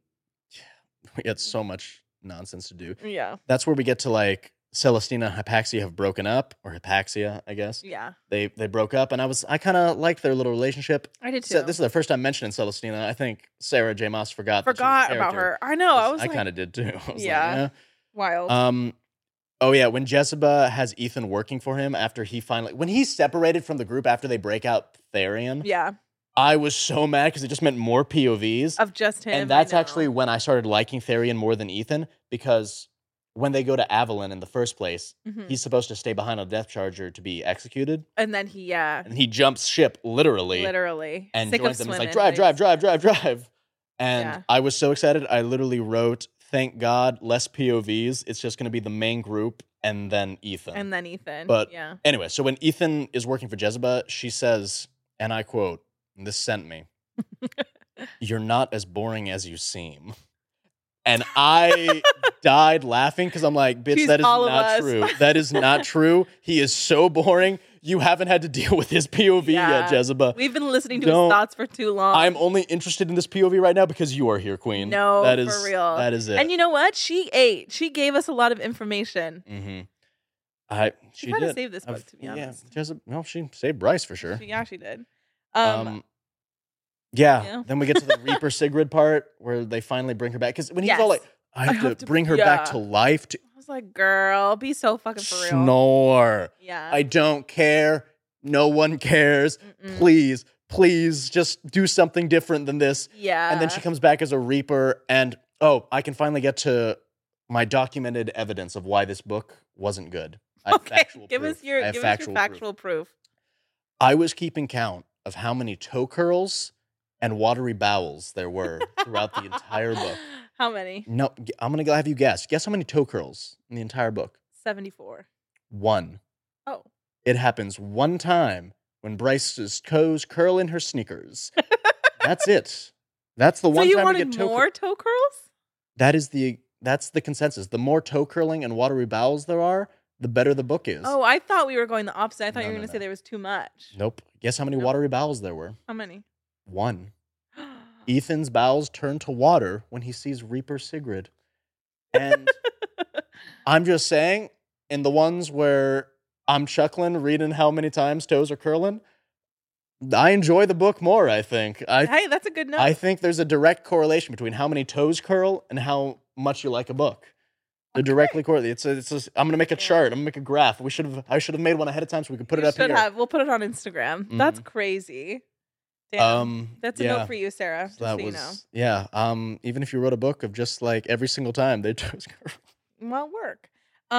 we got so much nonsense to do. Yeah. That's where we get to like Celestina and Hypaxia have broken up, or Hypaxia, I guess. Yeah. They broke up, and I kind of liked their little relationship. I did too. So this is the first time mentioning Celestina. I think Sarah J. Maas forgot that she was a Forgot about character. her. I know. I was I like, kind of did too. I was Yeah. Like, wild. Oh yeah, when Jezebel has Ethan working for him after when he's separated from the group after they break out Therian, Yeah. I was so mad because it just meant more POVs. Of just him. And I that's know. actually when I started liking Therian more than Ethan, because when they go to Avalon in the first place, Mhm. he's supposed to stay behind on a death charger to be executed. And then And he jumps ship, literally. literally. And Sick joins of them. He's like, swimming, drive. And Yeah. I was so excited. I literally wrote, thank God, less POVs. It's just going to be the main group and then Ethan. And then Ethan. But- yeah. Anyway, so when Ethan is working for Jezebel, she says, and I quote, and this sent me, "You're not as boring as you seem." And I died laughing because I'm like, bitch, She's that is all of not us. true. That is not true. He is so boring. You haven't had to deal with his POV yet, Yeah. Jezebel. We've been listening to Don't- his thoughts for too long. I'm only interested in this POV right now because you are here, Queen. No, that is for real. That is it. And you know what? She ate. She gave us a lot of information. She She kind of did. saved this book, to be honest. Yeah, Jezebel, no, she saved Bryce for sure. Yeah, she did. Yeah. Yeah. Then we get to the Reaper Sigrid part where they finally bring her back. Because when he's Yes. all like, I have to bring her back yeah. to life to I was like, girl, be so fucking for real. snore. Yeah. I don't care. No one cares. Mm-mm. Please, just do something different than this. Yeah. And then she comes back as a Reaper. And I can finally get to my documented evidence of why this book wasn't good. I have Okay, factual give proof. us your I have factual proof. I was keeping count of how many toe curls and watery bowels there were throughout the entire book. How many? No, I'm going to have you guess. Guess how many toe curls in the entire book? 74. 1. Oh. It happens one time when Bryce's toes curl in her sneakers. That's it. That's the So one you time we wanted get toe more toe curls? That's the consensus. The more toe curling and watery bowels there are, the better the book is. Oh, I thought we were going the opposite. I thought you were No, going to no. say there was too much. Nope. Guess how many Nope. watery bowels there were? How many? 1. Ethan's bowels turn to water when he sees Reaper Sigrid. And I'm just saying, in the ones where I'm chuckling, reading how many times toes are curling, I enjoy the book more, I think. Hey, that's a good note. I think there's a direct correlation between how many toes curl and how much you like a book. They're directly correlated. I'm gonna make a chart. I'm gonna make a graph. I should have made one ahead of time so we could put it up here. We'll put it on Instagram. That's crazy. Damn. That's a note for you, Sarah. Just so you know. Yeah. Even if you wrote a book of just like every single time they toes curl. Well, work.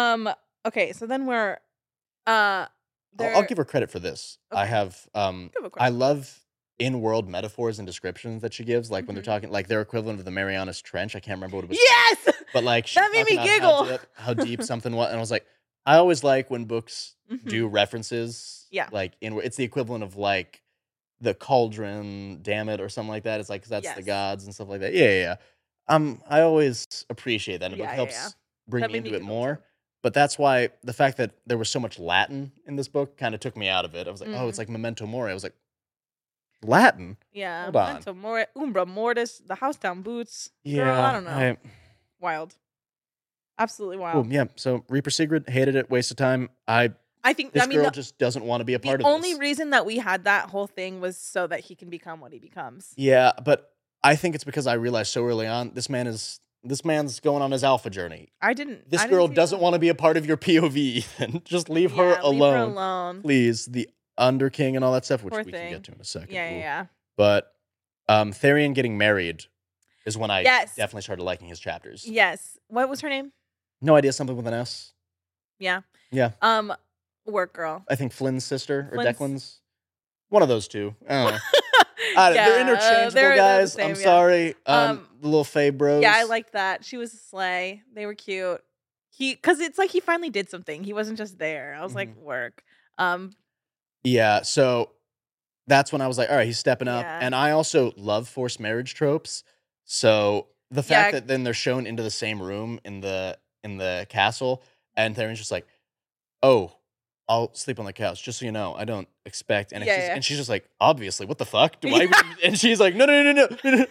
Okay, so then we're I'll give her credit for this. Okay. I have I love in-world metaphors and descriptions that she gives, like when they're talking, like their equivalent of the Marianas Trench. I can't remember what it was. Yes, but like that made me giggle. How deep something was, and I was like, I always like when books do references. Yeah, like it's the equivalent of like the cauldron, damn it, or something like that. It's like 'cause that's the gods and stuff like that. Yeah. I always appreciate that. And it helps bring me into it more. Too. But that's why the fact that there was so much Latin in this book kind of took me out of it. I was like, oh, it's like Memento Mori. I was like, Latin? Yeah. Hold on. Memento Mori, Umbra Mortis, the House Down Boots. Yeah. Girl, I don't know. Wild. Absolutely wild. Cool. Yeah. So Reaper Sigrid, hated it, waste of time. I think this girl just doesn't want to be a part of this. The only reason that we had that whole thing was so that he can become what he becomes. Yeah, but I think it's because I realized so early on this man's going on his alpha journey. This girl doesn't want to be a part of your POV, Ethan. Just leave her alone. Leave her alone. Please. The Underking and all that stuff, which we can get to in a second. Yeah. But Therian getting married is when I definitely started liking his chapters. Yes. What was her name? No idea. Something with an S. Yeah. Yeah. Work girl. I think Flynn's sister or Declan's. One of those two. I don't know. They're interchangeable, guys. I'm sorry. The little Fae bros. Yeah, I liked that. She was a slay. They were cute. Because it's like he finally did something. He wasn't just there. I was like, work. Yeah, so that's when I was like, all right, he's stepping up. And I also love forced marriage tropes. So the fact that then they're shown into the same room in the castle, and Therian's just like, oh, I'll sleep on the couch, just so you know. I don't expect. And, and she's just like, obviously, what the fuck? And she's like, no.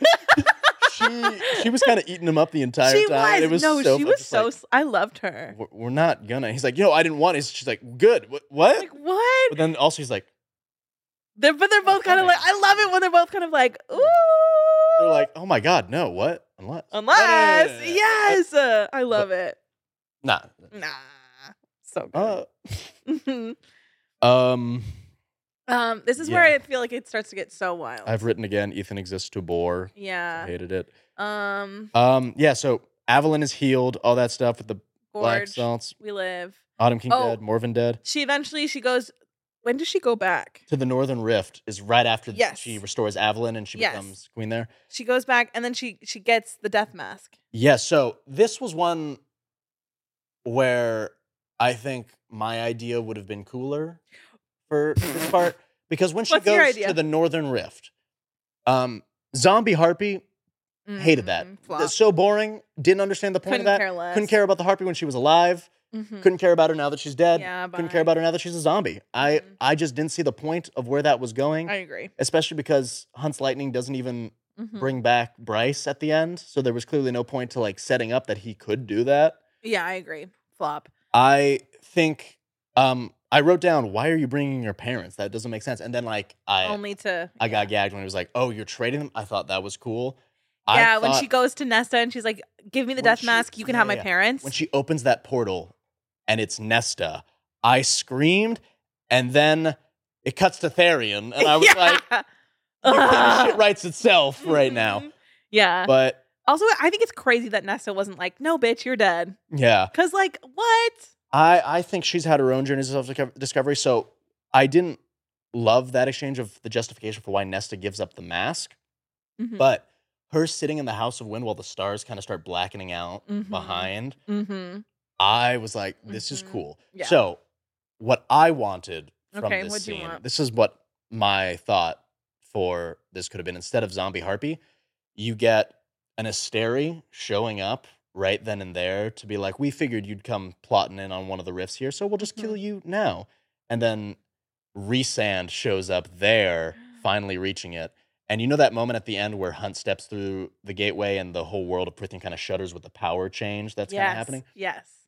She was kind of eating him up the entire time. It was she was so. Like, I loved her. We're not gonna. He's like, I didn't want it. She's like, good. What? Like, what? But then also he's like, they're both kind of like. I love it when they're both kind of like, ooh. They're like, oh my god, no, what? Unless, yes, I love it. Nah. So good. This is where I feel like it starts to get so wild. I've written again, Ethan exists to bore. Yeah. I hated it. Yeah, so Avalyn is healed, all that stuff with the black salts. We live. Autumn King dead, Morven dead. She goes, when does she go back? To the Northern Rift is right after she restores Avalyn and she becomes queen there. She goes back and then she gets the death mask. Yeah, so this was one where I think my idea would have been cooler for this part. Because when she goes to the Northern Rift, Zombie Harpy, hated that. That's so boring. Didn't understand the point of that. Couldn't care about the Harpy when she was alive. Couldn't care about her now that she's dead. Couldn't care about her now that she's a zombie. I just didn't see the point of where that was going. I agree. Especially because Hunt's Lightning doesn't even bring back Bryce at the end. So there was clearly no point to like setting up that he could do that. Yeah, I agree. Flop. I think I wrote down, why are you bringing your parents? That doesn't make sense. And then like I got gagged when he was like, oh, you're trading them? I thought that was cool. Yeah, when she goes to Nesta and she's like, give me the death mask, you can have my parents. When she opens that portal and it's Nesta, I screamed, and then it cuts to Therian, and I was like, the shit writes itself right now. Yeah. But also, I think it's crazy that Nesta wasn't like, no, bitch, you're dead. Yeah. Because, like, what? I think she's had her own journeys of self-discovery, so I didn't love that exchange of the justification for why Nesta gives up the mask. But her sitting in the House of Wind while the stars kind of start blackening out behind, I was like, this is cool. Yeah. So what I wanted from this scene, this is what my thought for this could have been. Instead of Zombie Harpy, you get an Asteri showing up right then and there to be like, we figured you'd come plotting in on one of the rifts here, so we'll just kill you now. And then Rhysand shows up there, finally reaching it. And you know that moment at the end where Hunt steps through the gateway and the whole world of Prythian kind of shudders with the power change that's kind of happening? Yes.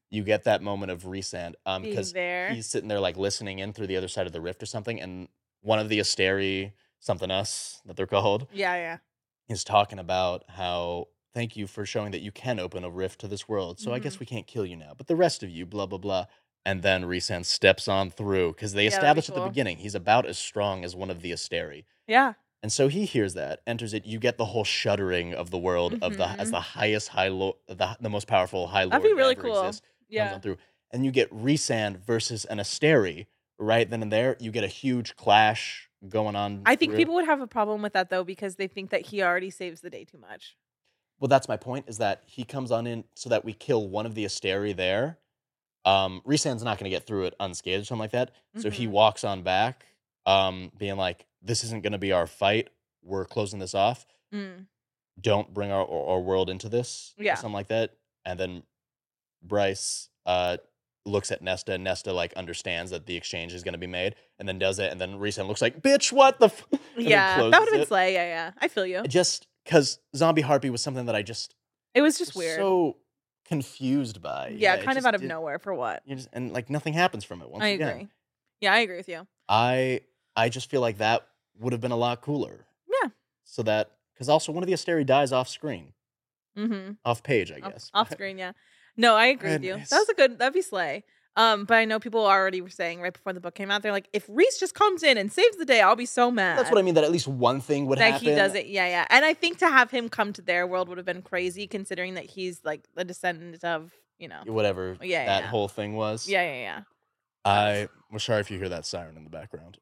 you get that moment of Rhysand Being because there. he's sitting there like listening in through the other side of the rift or something, and one of the Asteri, something us that they're called, Yeah. is talking about how thank you for showing that you can open a rift to this world. So I guess we can't kill you now, but the rest of you, blah blah blah. And then Rhysand steps on through because they Yeah, that'd be established at the cool. beginning he's about as strong as one of the Asteri. Yeah. And so he hears that, enters it. You get the whole shuddering of the world of the as the highest high lord, the most powerful high lord. That'd be really that ever cool. exists, comes Yeah. on through, and you get Rhysand versus an Asteri right then and there. You get a huge clash going on. I think through. people would have a problem with that though because they think that he already saves the day too much. Well, that's my point. Is that he comes on in so that we kill one of the Asteri there. Rhysand's not going to get through it unscathed or something like that. So he walks on back, being like, "This isn't going to be our fight. We're closing this off. Don't bring our world into this." Yeah. Or something like that. And then Bryce looks at Nesta, and Nesta like understands that the exchange is going to be made, and then does it. And then Rhysand looks like, "Bitch, what the?" And then Yeah, that closes would have been it. slay. Yeah. I feel you. Just because Zombie Harpy was something that I just It was just was weird. so confused by. yeah, it kind of just out of did- nowhere for what? and like nothing happens from it. Once I again, agree. Yeah, I agree with you. I just feel like that would have been a lot cooler. Yeah. So that because also one of the Asteri dies off screen, Mm-hmm. off page, I guess. Off screen, yeah. No, I agree with you. Goodness. That was that'd be slay. But I know people already were saying right before the book came out, they're like, if Rhys just comes in and saves the day, I'll be so mad. That's what I mean. That at least one thing would that happen. he does it. Yeah. And I think to have him come to their world would have been crazy considering that he's like the descendant of, Whatever Yeah, that yeah. whole thing was. Yeah. I was sorry if you hear that siren in the background.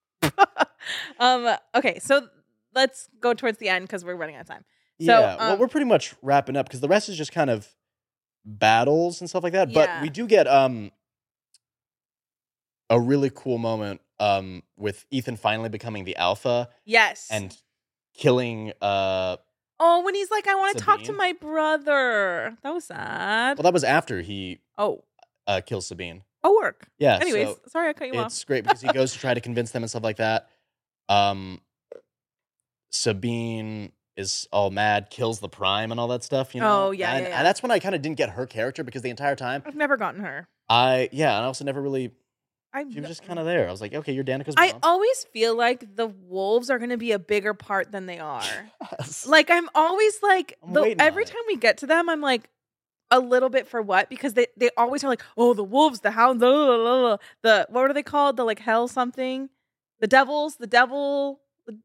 Okay, so let's go towards the end because we're running out of time. So, Yeah. Well, we're pretty much wrapping up because the rest is just kind of battles and stuff like that. But Yeah. we do get a really cool moment with Ethan finally becoming the alpha yes. and killing oh, when he's like, I want to talk to Sabine? my brother. That was sad. well, that was after he Oh, kills Sabine. work. Yeah. Anyways, so sorry I cut you off. it's great because he goes to try to convince them and stuff like that. Sabine is all mad, kills the Prime and all that stuff, Oh, yeah, And, yeah. and that's when I kind of didn't get her character because the entire time I've never gotten her. and I also never really. I She was just kind of there. I was like, okay, you're Danica's I mom. always feel like the wolves are going to be a bigger part than they are. Yes. Like I'm always like I'm waiting every on it. time we get to them, I'm like a little bit for what? Because they always are like, oh, the wolves, the hounds, the what are they called? The like hell something, the devils, the devil,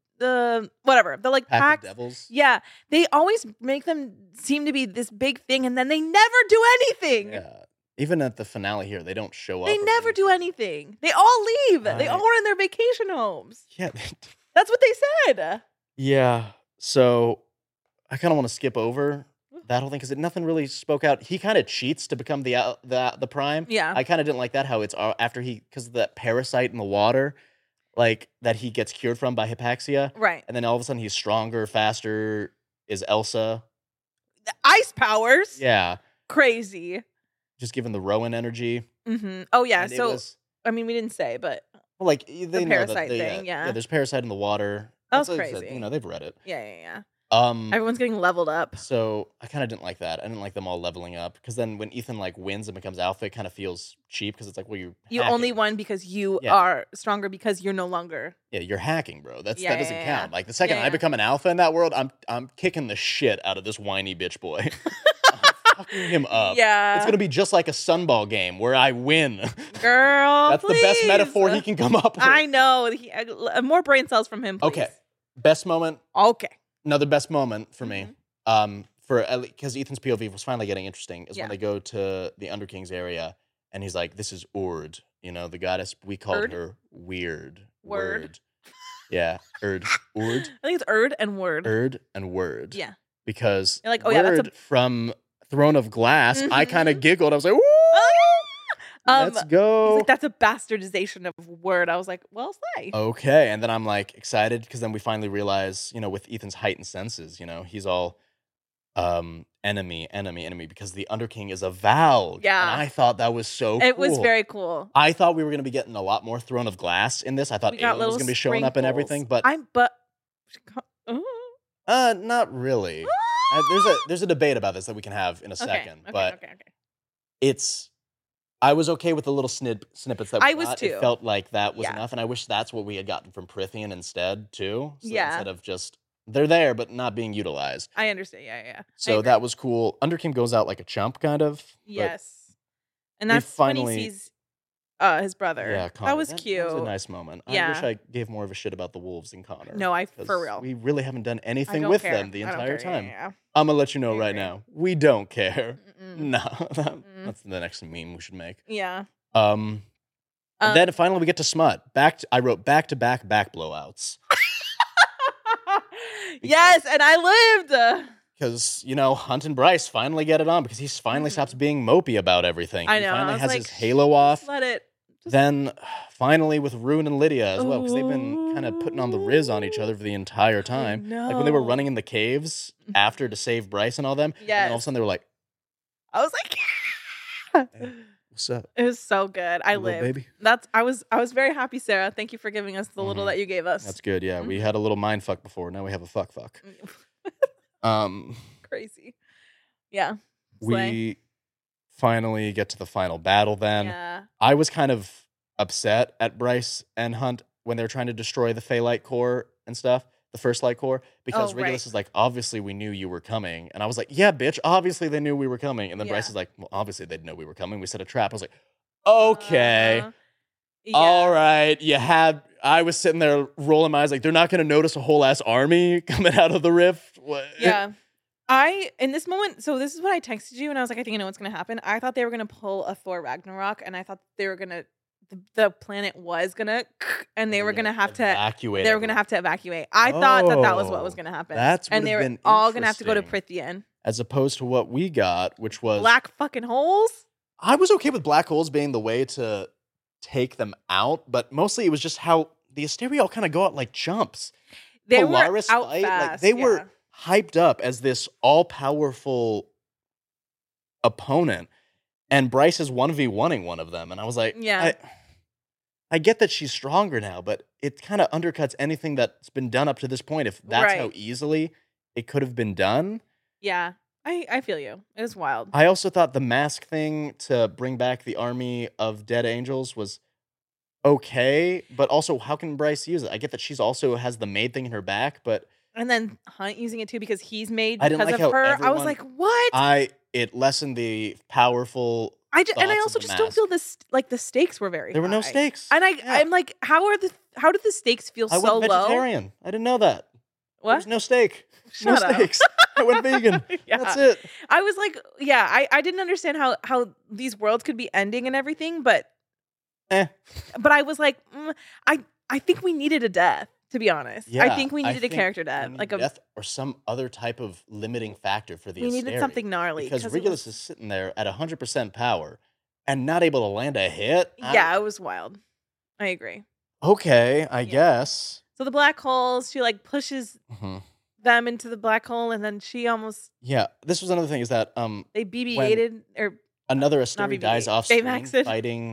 the whatever, the like Pack packs. of devils. Yeah, they always make them seem to be this big thing, and then they never do anything. Yeah. Even at the finale here, they don't show up. They or never do anything. They all leave. They all are in their vacation homes. Yeah. That's what they said. Yeah. So I kind of want to skip over that whole thing because nothing really spoke out. He kind of cheats to become the Prime. Yeah. I kind of didn't like that. How it's after because of that parasite in the water, like that he gets cured from by hypaxia, Right. and then all of a sudden he's stronger, faster. Is Elsa? The ice powers. Yeah. Crazy. Just given the Rowan energy. Mm-hmm. Oh yeah. And it So was, I mean, we didn't say, but well, like they know parasite that thing, yeah. Yeah, there's parasite in the water. That was That's what I said, crazy. they've read it. yeah. Um, Everyone's getting leveled up. so I kind of didn't like that. I didn't like them all leveling up because then when Ethan like wins and becomes alpha, it kind of feels cheap because it's like, well, You hacking. only won because you Yeah. are stronger because you're no longer. Yeah, you're hacking, bro. That Yeah, doesn't yeah, count. yeah. Like the second Yeah, I yeah. become an alpha in that world, I'm kicking the shit out of this whiny bitch boy. I'm fucking him up. Yeah. It's gonna be just like a Sunball game where I win. Girl. That's the best please. metaphor he can come up with. I know. More brain cells from him, please. Okay. Best moment. Okay. Another best moment for me. Mm-hmm. Because Ethan's POV was finally getting interesting is Yeah. when they go to the Underking's area and he's like, "This is Ord, the goddess. We called Erd? her Weird Word. Yeah, Ord, I think it's Erd and Word. Erd, and Word. Yeah. Because You're like, oh, yeah, that's Word from Throne of Glass. I kind of Mhm. giggled. I was like, "Woo, let's He's go!" like, that's a bastardization of Word. I was like, well, slay. Okay, and then I'm like excited because then we finally realize, with Ethan's heightened senses, he's all enemy because the Underking is avowed. Yeah. And I thought that was so cool. It was very cool. I thought we were going to be getting a lot more Throne of Glass in this. I thought We got Aelin was little going to be showing up and sprinkles. everything, but not really. There's a debate about this that we can have in a second, but Okay. it's I was okay with the little snippets that we I was got. too. It felt like that was Yeah. enough, and I wish that's what we had gotten from Prithian instead, too. So Yeah. instead of just, they're there, but not being utilized. I understand. Yeah. I So agree. that was cool. Underkim goes out like a chump, kind of. but Yes. And we that's when finally- he sees his brother. Yeah, that Connor. was That cute. was a nice moment. I Yeah. wish I gave more of a shit about the wolves and Connor. No, for 'cause real. We really haven't done I anything don't with care. them the I don't entire care. time. Yeah. I'm gonna let you know I right agree. now. We don't care. Mm-mm. No, that's the next meme we should make. Yeah. And then finally we get to Smut. I wrote back to back blowouts Yes, and I lived. because Hunt and Bryce finally get it on because he finally stops being mopey about everything. I He know, I finally was has like, his halo off. Just let it. Then finally with Rune and Lydia as well, because they've been kind of putting on the Riz on each other for the entire time. Like when they were know. running in the caves after to save Bryce and all them. And then all of a Yes. sudden they were like, I was like, "What's up, it was so good. I little lived. baby?" I was very happy, Sarah. Thank you for giving us the little Mhm. that you gave us. That's good. Yeah, we had a little mind fuck before. Now we have a fuck. Crazy. Yeah. Slay. We finally get to the final battle. Then Yeah. I was kind of upset at Bryce and Hunt when they were trying to destroy the Phaelite core and stuff, the first light core, because Oh, Regulus right. is like, obviously we knew you were coming. And I was like, yeah, bitch, obviously they knew we were coming. And then Bryce Yeah. is like, well, obviously they'd know we were coming. We set a trap. I was like, okay, Yeah. all right. I was sitting there rolling my eyes like, they're not going to notice a whole ass army coming out of the rift. What? Yeah. In this moment, so this is what I texted you, and I was like, I think I know what's going to happen. I thought they were going to pull a Thor Ragnarok, and I thought they were going to, the planet was going to, and they were going to have to, evacuate. they were going to have to evacuate. I thought that was what was Oh, going to happen. that's and they would've were been all going to have to go to interesting. Prithian. As opposed to what we got, which was Black fucking holes. I was okay with black holes being the way to take them out, but mostly it was just how the Asteria all kind of go out like chumps. They Polaris were out fight, fast. like they were yeah. hyped up as this all-powerful opponent, and Bryce is 1v1ing one of them, and I was like, Yeah. I get that she's stronger now, but it kind of undercuts anything that's been done up to this point if that's how Right. easily it could have been done. Yeah. I feel you. It was wild. I also thought the mask thing to bring back the army of dead angels was okay, but also how can Bryce use it? I get that she's also has the maid thing in her back, but And then Hunt using it too because he's made I didn't because like of how her. I was everyone- like, what? it lessened the powerful. And I thoughts of also the just don't mask. feel this like the stakes were very There were no high. stakes. And Yeah. I'm like, how did the stakes feel I so went low? vegetarian. I didn't know that. What? There's no steak. Shut no up. steaks. I went vegan. Yeah. That's it. I was like, yeah, I didn't understand how these worlds could be ending and everything, but Eh. I was like, I think we needed a death, to be honest. I Yeah, think we needed a think character we death, need like a death or some other type of limiting factor for the we needed Asteri. something gnarly because it Regulus was- is sitting there at 100% power and not able to land a hit. yeah, it was wild. I agree. Okay, I Yeah. guess. So the black holes, she like pushes Mhm. them into the black hole, and then she almost Yeah, this was another thing is that they BB-8'd or another Not Asteri BB-8, dies off screen Baymaxed.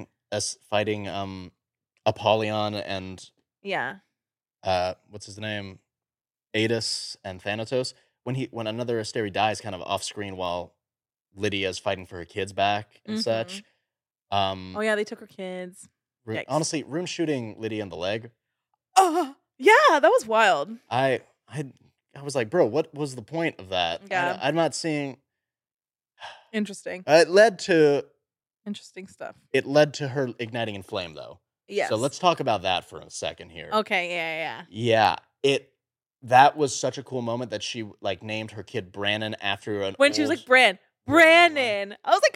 fighting Apollyon and yeah. what's his name? Adis and Thanatos. When another Asteri dies kind of off screen while Lydia's fighting for her kids back and Mhm. such. Oh yeah, they took her kids. Yikes. Honestly, Rune shooting Lydia in the leg, Yeah, that was wild. I was like, bro, what was the point of that? Yeah. I'm not seeing. Interesting. It led to Interesting stuff. her igniting in flame though. Yes. So let's talk about that for a second here. Okay, yeah. Yeah, that was such a cool moment that she like named her kid Brannon after an When she was old- like, Brandon. I was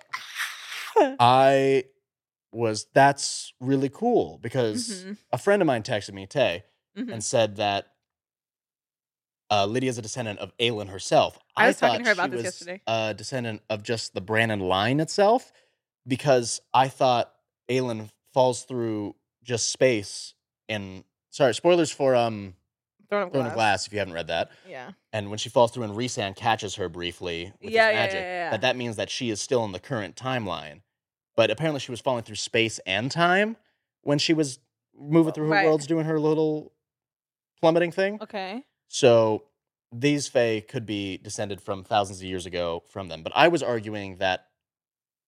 like, that's really cool because Mhm, a friend of mine texted me, Tay, mhm. and said that Lydia's a descendant of Aelin herself. I was talking to her thought about she this was yesterday. a descendant of just the Brannon line itself because I thought Aelin falls through just space in. Sorry, spoilers for Throne of Throne of Glass if you haven't read that. Yeah. And when she falls through and Rhysand catches her briefly with Yeah, his yeah, magic, yeah. that means that she is still in the current timeline. But apparently she was falling through space and time when she was moving through her Right. worlds doing her little plummeting thing. Okay. So these Fae could be descended from thousands of years ago from them. But I was arguing that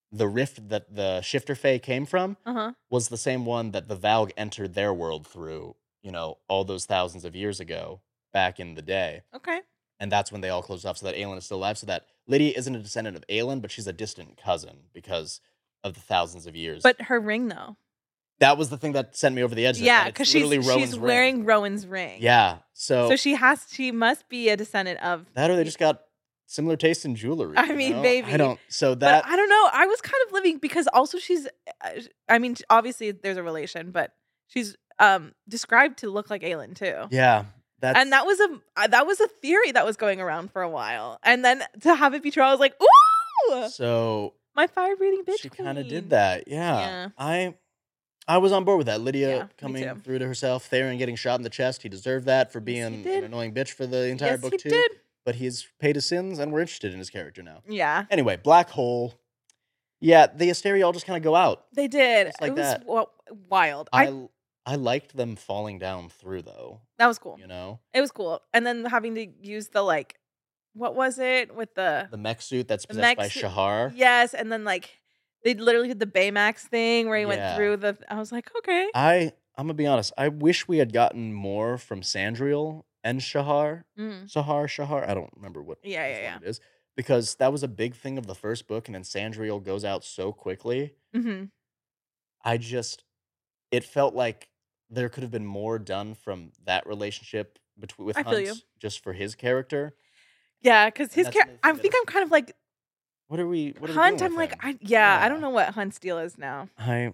the rift that the Shifter Fae came from Uh-huh. was the same one that the Valg entered their world through, all those thousands of years ago, back in the day. Okay. And that's when they all closed off, so that Aelin is still alive, so that Lydia isn't a descendant of Aelin, but she's a distant cousin because of the thousands of years. But her ring, though. That was the thing that sent me over the edge. Yeah, that because it's she's literally Rowan's ring. wearing Rowan's ring. Yeah, so she must be a descendant of. that, or they just got similar taste in jewelry. I mean, maybe. I don't. So But that I don't know. I was kind of living because also she's. I mean, obviously there's a relation, but she's described to look like Aelin too. yeah, that's And that was a theory that was going around for a while, and then to have it be true, I was like, ooh, so my fire breathing bitch. she kind of queen. did that. Yeah. I was on board with that. Lydia Yeah, me coming too. through to herself, Theron getting shot in the chest. He deserved that for Yes, being he an did. annoying bitch for the entire Yes, book he too. did. But he's paid his sins, and we're interested in his character now. Yeah, Anyway, Black Hole. Yeah, the Asteri all just kind of go out. they did. Just like it was that. Wild. I liked them falling down through though. That was cool. It It was cool, and then having to use the what was it with the mech suit that's The possessed by mech suit- Shahar. yes, and then they literally did the Baymax thing where he went Yeah. through the. I was like, okay. I'm gonna be honest. I wish we had gotten more from Sandriel and Shahar. Mm. Shahar. I don't remember what Yeah, which yeah, one it is, because that was a big thing of the first book, and then Sandriel goes out so quickly. Mm-hmm. It felt like there could have been more done from that relationship with I feel you. Hunt, just for his character. Yeah, because his that's character. another I thing think that I'm kind of like What are we? What are Hunt. we I'm doing like, with him? I Yeah. don't know what Hunt's deal is now.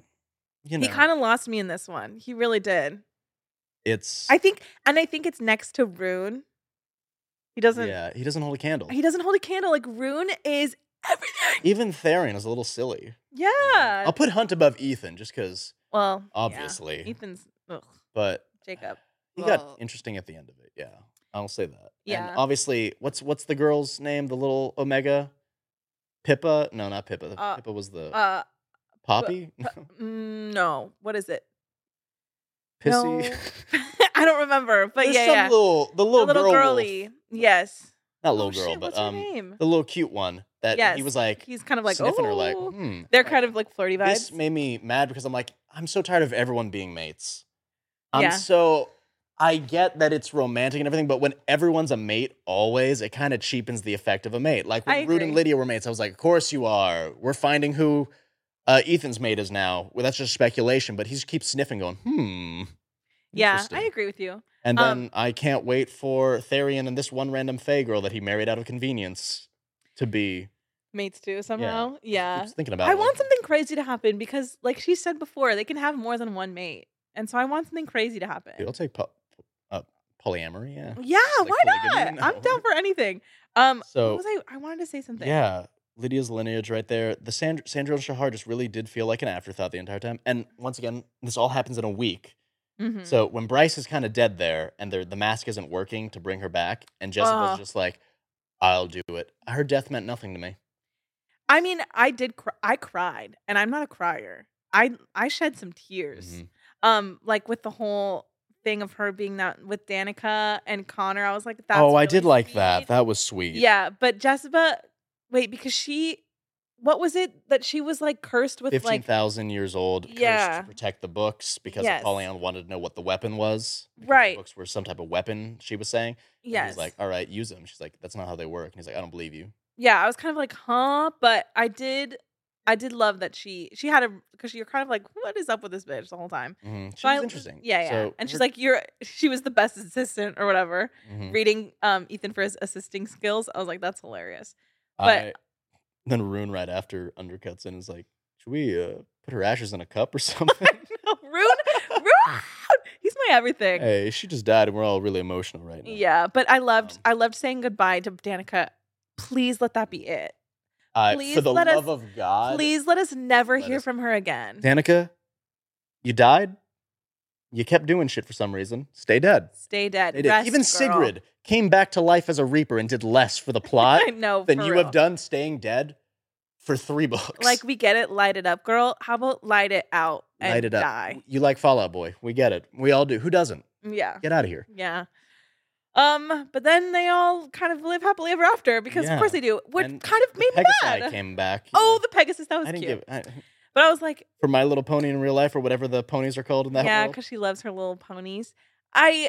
He He kind of lost me in this one. He really did. it's I think it's next to Rune. He doesn't. yeah. He doesn't hold a candle. He doesn't hold a candle. Like Rune is everything. Even Therion is a little silly. Yeah. I'll put Hunt above Ethan just because, Well, yeah. obviously. Ethan's but Jacob. he got Ugh. interesting at the end of it. Yeah, I'll say that. Yeah. And obviously, what's the girl's name? The little Omega, Pippa? No, not Pippa. Pippa was the Poppy. No. What is it? Pissy. No. I don't remember, but There's yeah, some yeah. the little The little girl girly. wolf. Yes. Not little Oh, girl, shit, but what's her name? the little cute one that Yes. he was like He's kind of like, sniffing oh, her like. they're like, kind of like flirty vibes. This made me mad because I'm like, I'm so tired of everyone being mates. Yeah. I get that it's romantic and everything, but when everyone's a mate always, it kind of cheapens the effect of a mate. Like I when Rude and agree. Lydia were mates, I was like, of course you are. We're finding who Ethan's mate is now. Well, that's just speculation, but he just keeps sniffing going, Yeah, interesting. I agree with you. And then I can't wait for Therion and this one random Fae girl that he married out of convenience to be. Mates too somehow. Yeah. Keeps thinking about I it, want like, something crazy to happen because, like she said before, they can have more than one mate, and so I want something crazy to happen. Dude, I'll take polyamory, yeah. Yeah, Like why polygamy? not? I'm No. down for anything. So- what was I wanted to say something. Yeah, Lydia's lineage right there. The Sandra and Shahar just really did feel like an afterthought the entire time. And once again, this all happens in a week. Mhm. So when Bryce is kind of dead there and the mask isn't working to bring her back, and Jezebel's Ugh. just like, I'll do it. Her death meant nothing to me. I mean, I did. I cried, and I'm not a crier. I shed some tears. Mhm. Like with the whole thing of her being that with Danica and Connor. I was like, that's Oh, I really did like sweet. that. That was sweet. Yeah, but Jezebel, wait, because what was it that she was like cursed with 15,000 years old, cursed Yeah. to protect the books because Yes. Apollyon wanted to know what the weapon was. Because Right. The books were some type of weapon, she was saying. And yes. he's like, all right, use them. She's like, that's not how they work. And he's like, I don't believe you. Yeah, I was kind of like, huh? But I did love that she had because you're kind of like, what is up with this bitch the whole time? Mhm. She So was I- interesting. Yeah, yeah. So And she's her- like, she was the best assistant or whatever. Mhm. Reading Ethan for his assisting skills. I was like, that's hilarious. But- Then Rune right after undercuts and is like, should we put her ashes in a cup or something? No, Rune, he's my everything. Hey, she just died and we're all really emotional right now. Yeah, but I loved saying goodbye to Danica. Please let that be it. Please for the let us- love of God. Please let us never Let hear us- from her again. Danica, you died. You kept doing shit for some reason. Stay dead. Stay dead. Stay dead. Rest, Even girl. Sigrid came back to life as a Reaper and did less for the plot I know. than for you real. have done staying dead for 3 books. Like, we get it. Light it up, girl. How about light it out and Light it up. die? You like Fallout Boy. We get it. We all do. Who doesn't? Yeah. Get out of here. Yeah. But then they all kind of live happily ever after because of course they do. What And kind of the made me Pegasi mad? came back. Oh, the Pegasus, that was I didn't cute. give But I was like, for My Little Pony in real life or whatever the ponies are called in that yeah, world. because she loves her little ponies. I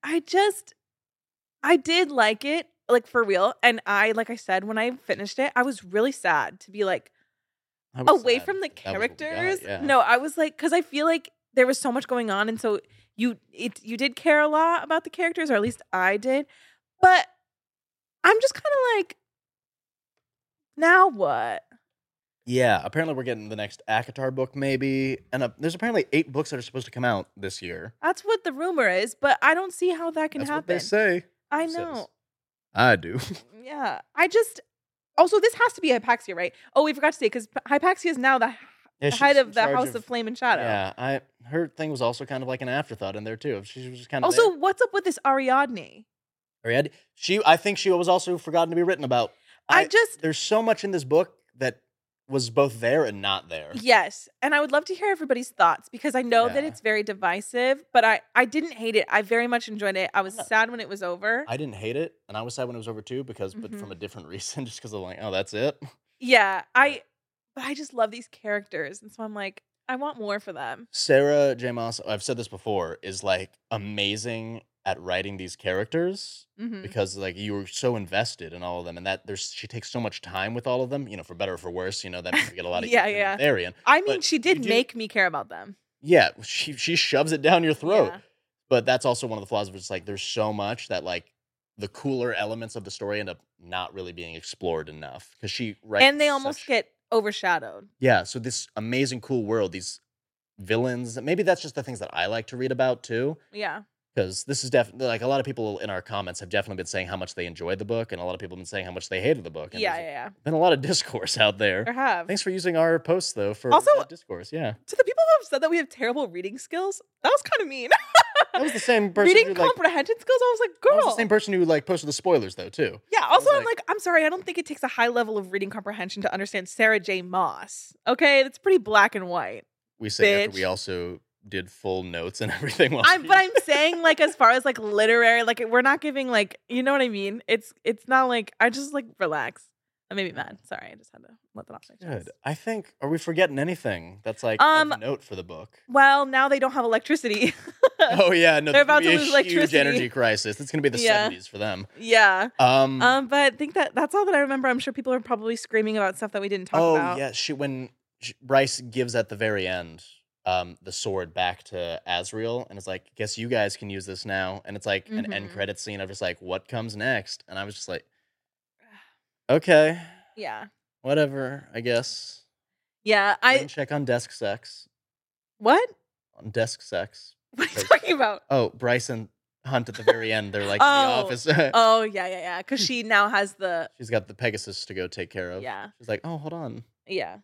did like it, like for real. And like I said, when I finished it, I was really sad to be like I was away sad from the that was what we got, characters. yeah. No, I was like, because I feel like there was so much going on, and so you did care a lot about the characters, or at least I did. But I'm just kind of like, now what? Yeah, apparently we're getting the next ACOTAR book, maybe. And there's apparently 8 books that are supposed to come out this year. That's what the rumor is, but I don't see how that can That's happen. what they say. I Who says? know. I do. Yeah. Also, this has to be Hypaxia, right? Oh, we forgot to say, because Hypaxia is now the Yeah, head she's of in the charge House of Flame and Shadow. Yeah, her thing was also kind of like an afterthought in there too. She was just kind of Also, what's up with this Ariadne? there. I think she was also forgotten to be written about. There's so much in this book that was both there and not there. Yes. And I would love to hear everybody's thoughts because I know that Yeah. it's very divisive, but I didn't hate it. I very much enjoyed it. I was sad when it was over. I didn't hate it, and I was sad when it was over too, but from a different reason, just because I'm like, oh, that's it. Yeah. But I just love these characters. And so I'm like, I want more for them. Sarah J. Maas, I've said this before, is like amazing at writing these characters Mhm. because like you were so invested in all of them, and she takes so much time with all of them. For better or for worse. That means we get a lot of Yeah. Therian. I mean, But she did you do- make me care about them. Yeah, she shoves it down your throat. Yeah. But that's also one of the flaws of it. It's like there's so much that like the cooler elements of the story end up not really being explored enough because she writes And they almost such- get overshadowed. Yeah, so this amazing, cool world, these villains. Maybe that's just the things that I like to read about too. Yeah. Because this is definitely like a lot of people in our comments have definitely been saying how much they enjoyed the book, and a lot of people have been saying how much they hated the book. And there's Yeah. been a lot of discourse out there. There have. Thanks for using our posts though for Also- that discourse. Yeah, To the people who have said that we have terrible reading skills, that was kind of mean. that was the same person. Reading who, like, comprehension skills, I was like, that girl. was the same person who like posted the spoilers though too. Yeah, also, was I'm like, I'm sorry, I don't think it takes a high level of reading comprehension to understand Sarah J. Maas. Okay, that's pretty black and white. We say after Bitch. we also did full notes and everything. But I'm saying, like, as far as like literary, like, we're not giving like, you know what I mean? It's not like I just like relax. That made me mad. Sorry, I just had to let that off my chest. Good. I think. Are we forgetting anything that's like Um, of note for the book? Well, now they don't have electricity. Oh yeah, no, they're there's gonna about to be a lose huge electricity. energy crisis. It's gonna be the Yeah. 70s for them. Yeah. Um. But I think that's all that I remember. I'm sure people are probably screaming about stuff that we didn't talk about. Yeah. When Bryce gives at the very end, the sword back to Azriel, and it's like, guess you guys can use this now. And it's like an end Mhm. credit scene of just like, what comes next? And I was just like, okay, Yeah. whatever, I guess. Yeah. Rain check on desk sex. What? On desk sex. What are you talking about? Oh, Bryce and Hunt at the very end. They're like Oh. in the office. Oh, yeah. Because she now has the She's got the Pegasus to go take care of. Yeah. She's like, oh, hold on. yeah.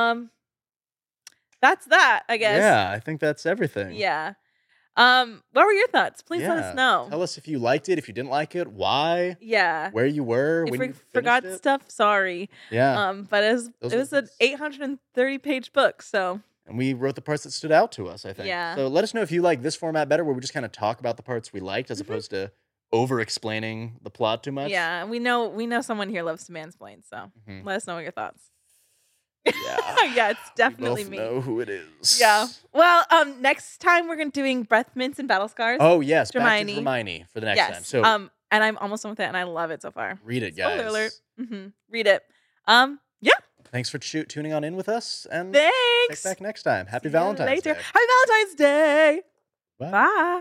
That's that, I guess. Yeah, I think that's everything. Yeah. What were your thoughts? Please let Yeah. us know. Tell us if you liked it, if you didn't like it, why, Yeah. where you were, If when we you finished forgot it. stuff, sorry. Yeah. But it Those was were an 830-page book, so And we wrote the parts that stood out to us, I think. Yeah. So let us know if you like this format better, where we just kind of talk about the parts we liked as Mhm. opposed to over-explaining the plot too much. yeah, we know someone here loves to mansplain, so Mhm. let us know your thoughts. Yeah. Yeah, it's definitely we both me. know who it is. Yeah. Well, next time we're doing breath mints and battle scars. Oh, yes. Back Hermione. to Hermione for the next yes. time. So and I'm almost done with it, and I love it so far. read it, guys. Spoiler alert. Read it. Yeah. Thanks for tuning on in with us, and check Thanks. back next time. Happy See you Valentine's later. Day. Happy Valentine's Day. Bye. Bye.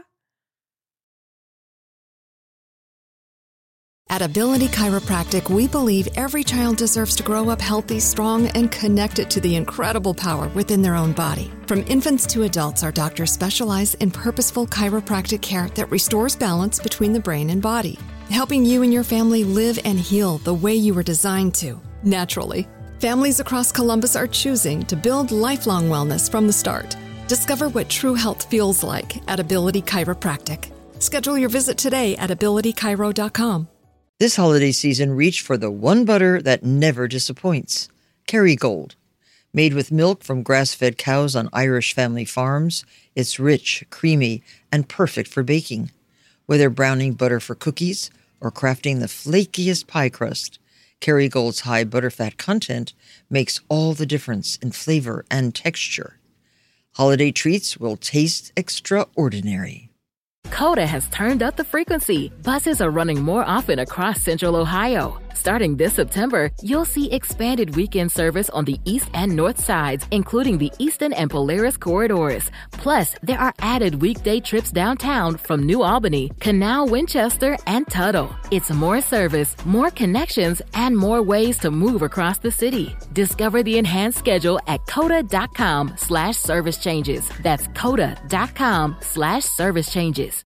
At Ability Chiropractic, we believe every child deserves to grow up healthy, strong, and connected to the incredible power within their own body. From infants to adults, our doctors specialize in purposeful chiropractic care that restores balance between the brain and body, helping you and your family live and heal the way you were designed to, naturally. Families across Columbus are choosing to build lifelong wellness from the start. Discover what true health feels like at Ability Chiropractic. Schedule your visit today at abilitychiro.com. This holiday season, reach for the one butter that never disappoints. Kerrygold. Made with milk from grass-fed cows on Irish family farms, it's rich, creamy, and perfect for baking. Whether browning butter for cookies or crafting the flakiest pie crust, Kerrygold's high butterfat content makes all the difference in flavor and texture. Holiday treats will taste extraordinary. Coda has turned up the frequency. Buses are running more often across Central Ohio. Starting this September, you'll see expanded weekend service on the east and north sides, including the Easton and Polaris corridors. Plus, there are added weekday trips downtown from New Albany, Canal, Winchester, and Tuttle. It's more service, more connections, and more ways to move across the city. Discover the enhanced schedule at coda.com/service changes. That's coda.com/service changes.